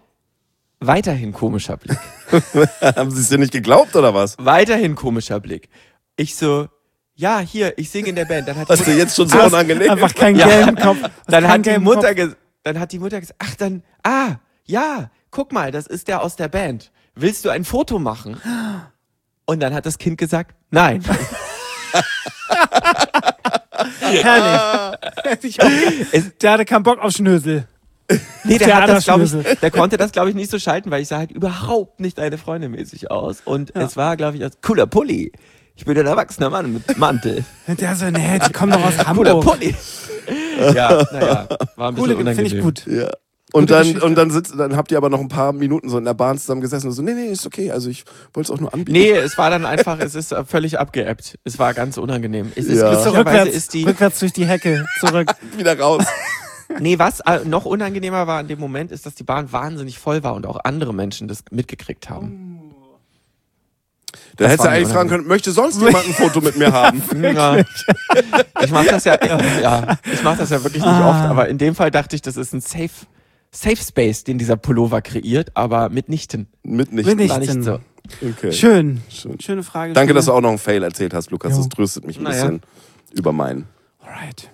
Weiterhin komischer Blick. Haben sie es dir nicht geglaubt, oder was? Weiterhin komischer Blick. Ich so, ja, hier, ich singe in der Band. Dann hat die Hast du jetzt schon so Hast unangenehm? Einfach keinen Ja. gelben Kopf. Hast dann keinen hat die gelben Mutter Kopf. ge- dann hat die Mutter gesagt, ach dann, ah, ja, guck mal, das ist der aus der Band. Willst du ein Foto machen? Und dann hat das Kind gesagt, nein. Herrlich. Ich auch- Es- Der hatte keinen Bock auf Schnösel. Nee, der, hat das, glaub ich, Theaterschnösel. der konnte das, glaube ich, nicht so schalten, weil ich sah halt überhaupt nicht deine Freunde mäßig aus. Und Ja. es war, glaube ich, als cooler Pulli. Ich bin ein erwachsener Mann mit Mantel. Der so, nee, die kommen doch aus Cooler Hamburg. Pulli. Ja, naja, war ein bisschen Coole, finde unangenehm. ich gut. Ja. Und Gute dann, Geschichte. und dann sitzt, dann habt ihr aber noch ein paar Minuten so in der Bahn zusammen gesessen und so, nee, nee, ist okay, also ich wollte es auch nur anbieten. Nee, es war dann einfach, es ist völlig abgeebbt. Es war ganz unangenehm. Es ist Ja. Bist du glücklicherweise rückwärts, ist die, rückwärts durch die Hecke zurück. Wieder raus. nee, was äh, noch unangenehmer war in dem Moment, ist, dass die Bahn wahnsinnig voll war und auch andere Menschen das mitgekriegt haben. Da Das hättest du war mir eigentlich fragen können, möchte sonst jemand ein Foto mit mir haben? Ja. Ich mache das ja, ja, ich mache das ja wirklich nicht Ah. oft, aber in dem Fall dachte ich, das ist ein Safe, Safe Space, den dieser Pullover kreiert, aber mitnichten. Mit nicht. Mitnichten. War nicht so. Okay. Schön. Schön. Schöne Frage. Danke, schöne- dass du auch noch einen Fail erzählt hast, Lukas. Jo. Das tröstet mich ein Naja. bisschen über meinen. Alright.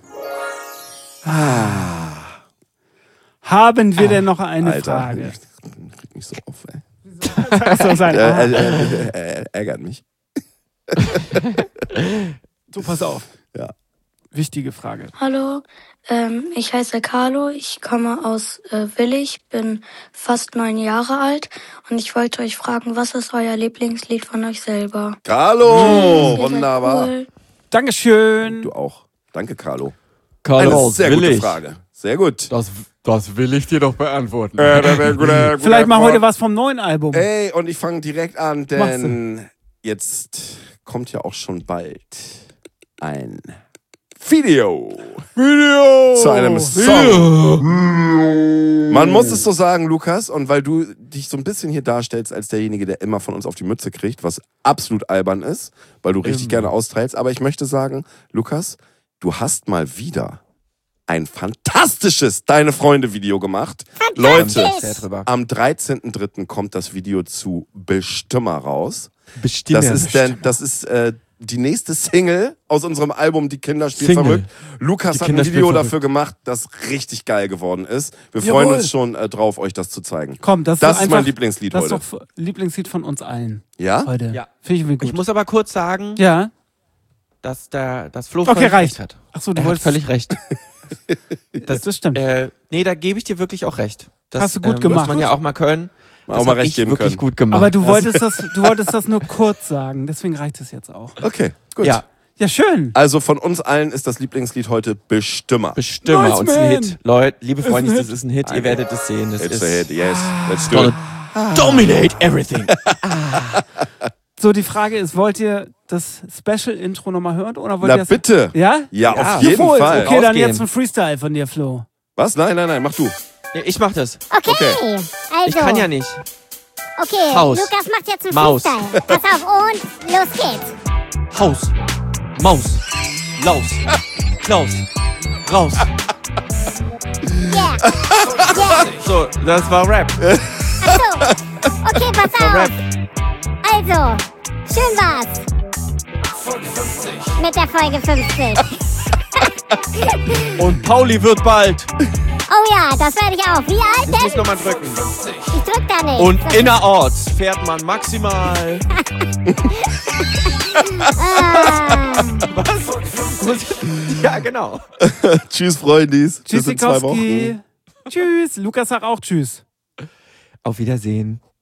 Ah. Haben wir denn noch eine Alter, Frage? ich krieg mich so auf, ey. Das soll sein. Er, Ah. er, er, er, er ärgert mich. So, pass auf. Ja. Wichtige Frage. Hallo, ähm, ich heiße Carlo, ich komme aus äh, Willig, bin fast neun Jahre alt und ich wollte euch fragen, was ist euer Lieblingslied von euch selber? Carlo! Ihr seid Wunderbar. cool. Dankeschön. Du auch. Danke, Carlo. Carlo, Eine sehr gute Frage. Sehr gut. Das, das will ich dir doch beantworten. Äh, da wär guter- guter Vielleicht mal Frage. heute was vom neuen Album. Ey, und ich fange direkt an, Mach's denn jetzt kommt ja auch schon bald ein Video. Video. Zu einem Song. Man muss es so sagen, Lukas, und weil du dich so ein bisschen hier darstellst als derjenige, der immer von uns auf die Mütze kriegt, was absolut albern ist, weil du richtig Ähm. gerne austeilst, aber ich möchte sagen, Lukas, du hast mal wieder ein fantastisches Deine Freunde Video gemacht. Leute, am dreizehnten dritten kommt das Video zu Bestimmer raus. Bestimmer. Das ist, der, das ist äh, die nächste Single aus unserem Album Die Kinder spielen Single. verrückt. Lukas Die hat Kinder ein Video spielen dafür gemacht, das richtig geil geworden ist. Wir Jawohl. freuen uns schon äh, drauf, euch das zu zeigen. Komm, das, das ist, ist einfach, mein Lieblingslied das heute. ist doch Lieblingslied von uns allen. Ja? Heute. Ja. Finde ich, gut. Ich muss aber kurz sagen, ja. dass der das Flo Okay, völlig reicht. recht hat. Achso, du er hat wolltest. völlig recht. Das, das stimmt. Äh, nee, da gebe ich dir wirklich auch recht. Das, Hast du gut ähm, gemacht. Muss man ja auch mal können. Das auch mal hab recht ich geben wirklich können. gut gemacht. Aber du wolltest, das, du wolltest das nur kurz sagen, deswegen reicht es jetzt auch. Okay, gut. Ja. Ja, schön. Also von uns allen ist das Lieblingslied heute Bestimmer. Bestimmer Nice, und es ist ein man. Hit. Leute, liebe Ist ein Freunde, Hit. das ist ein Hit. Ihr werdet es sehen. Das It's ist a hit, yes. Let's do it. gonna dominate everything. So, die Frage ist, wollt ihr das Special-Intro nochmal hören? Oder wollt Na ihr das bitte. Ja? Ja, Ja. auf jeden Jawohl. Fall. Okay, dann Ausgehen. jetzt ein Freestyle von dir, Flo. Was? Nein, nein, nein, mach du. Nee, ich mach das. Okay, Okay. also. Ich kann ja nicht. Okay, Haus. Lukas macht jetzt einen Maus. Freestyle. Pass auf und los geht's. Haus, Maus, Laus, Klaus, raus. Yeah. Yeah. So, das war Rap. Achso. Okay, pass Das war auf. Rap. Also, schön war's. Mit der Folge fünfzig. Und Pauli wird bald. Oh ja, das werde ich auch. Wie alt Ich denn? muss nochmal drücken. Ich drück da nicht. Und Das- innerorts fährt man maximal. Ah. Ja, genau. Tschüss, Freundis. Bis in zwei Wochen. Tschüssikowski. Tschüss. Lukas sagt auch Tschüss. Auf Wiedersehen.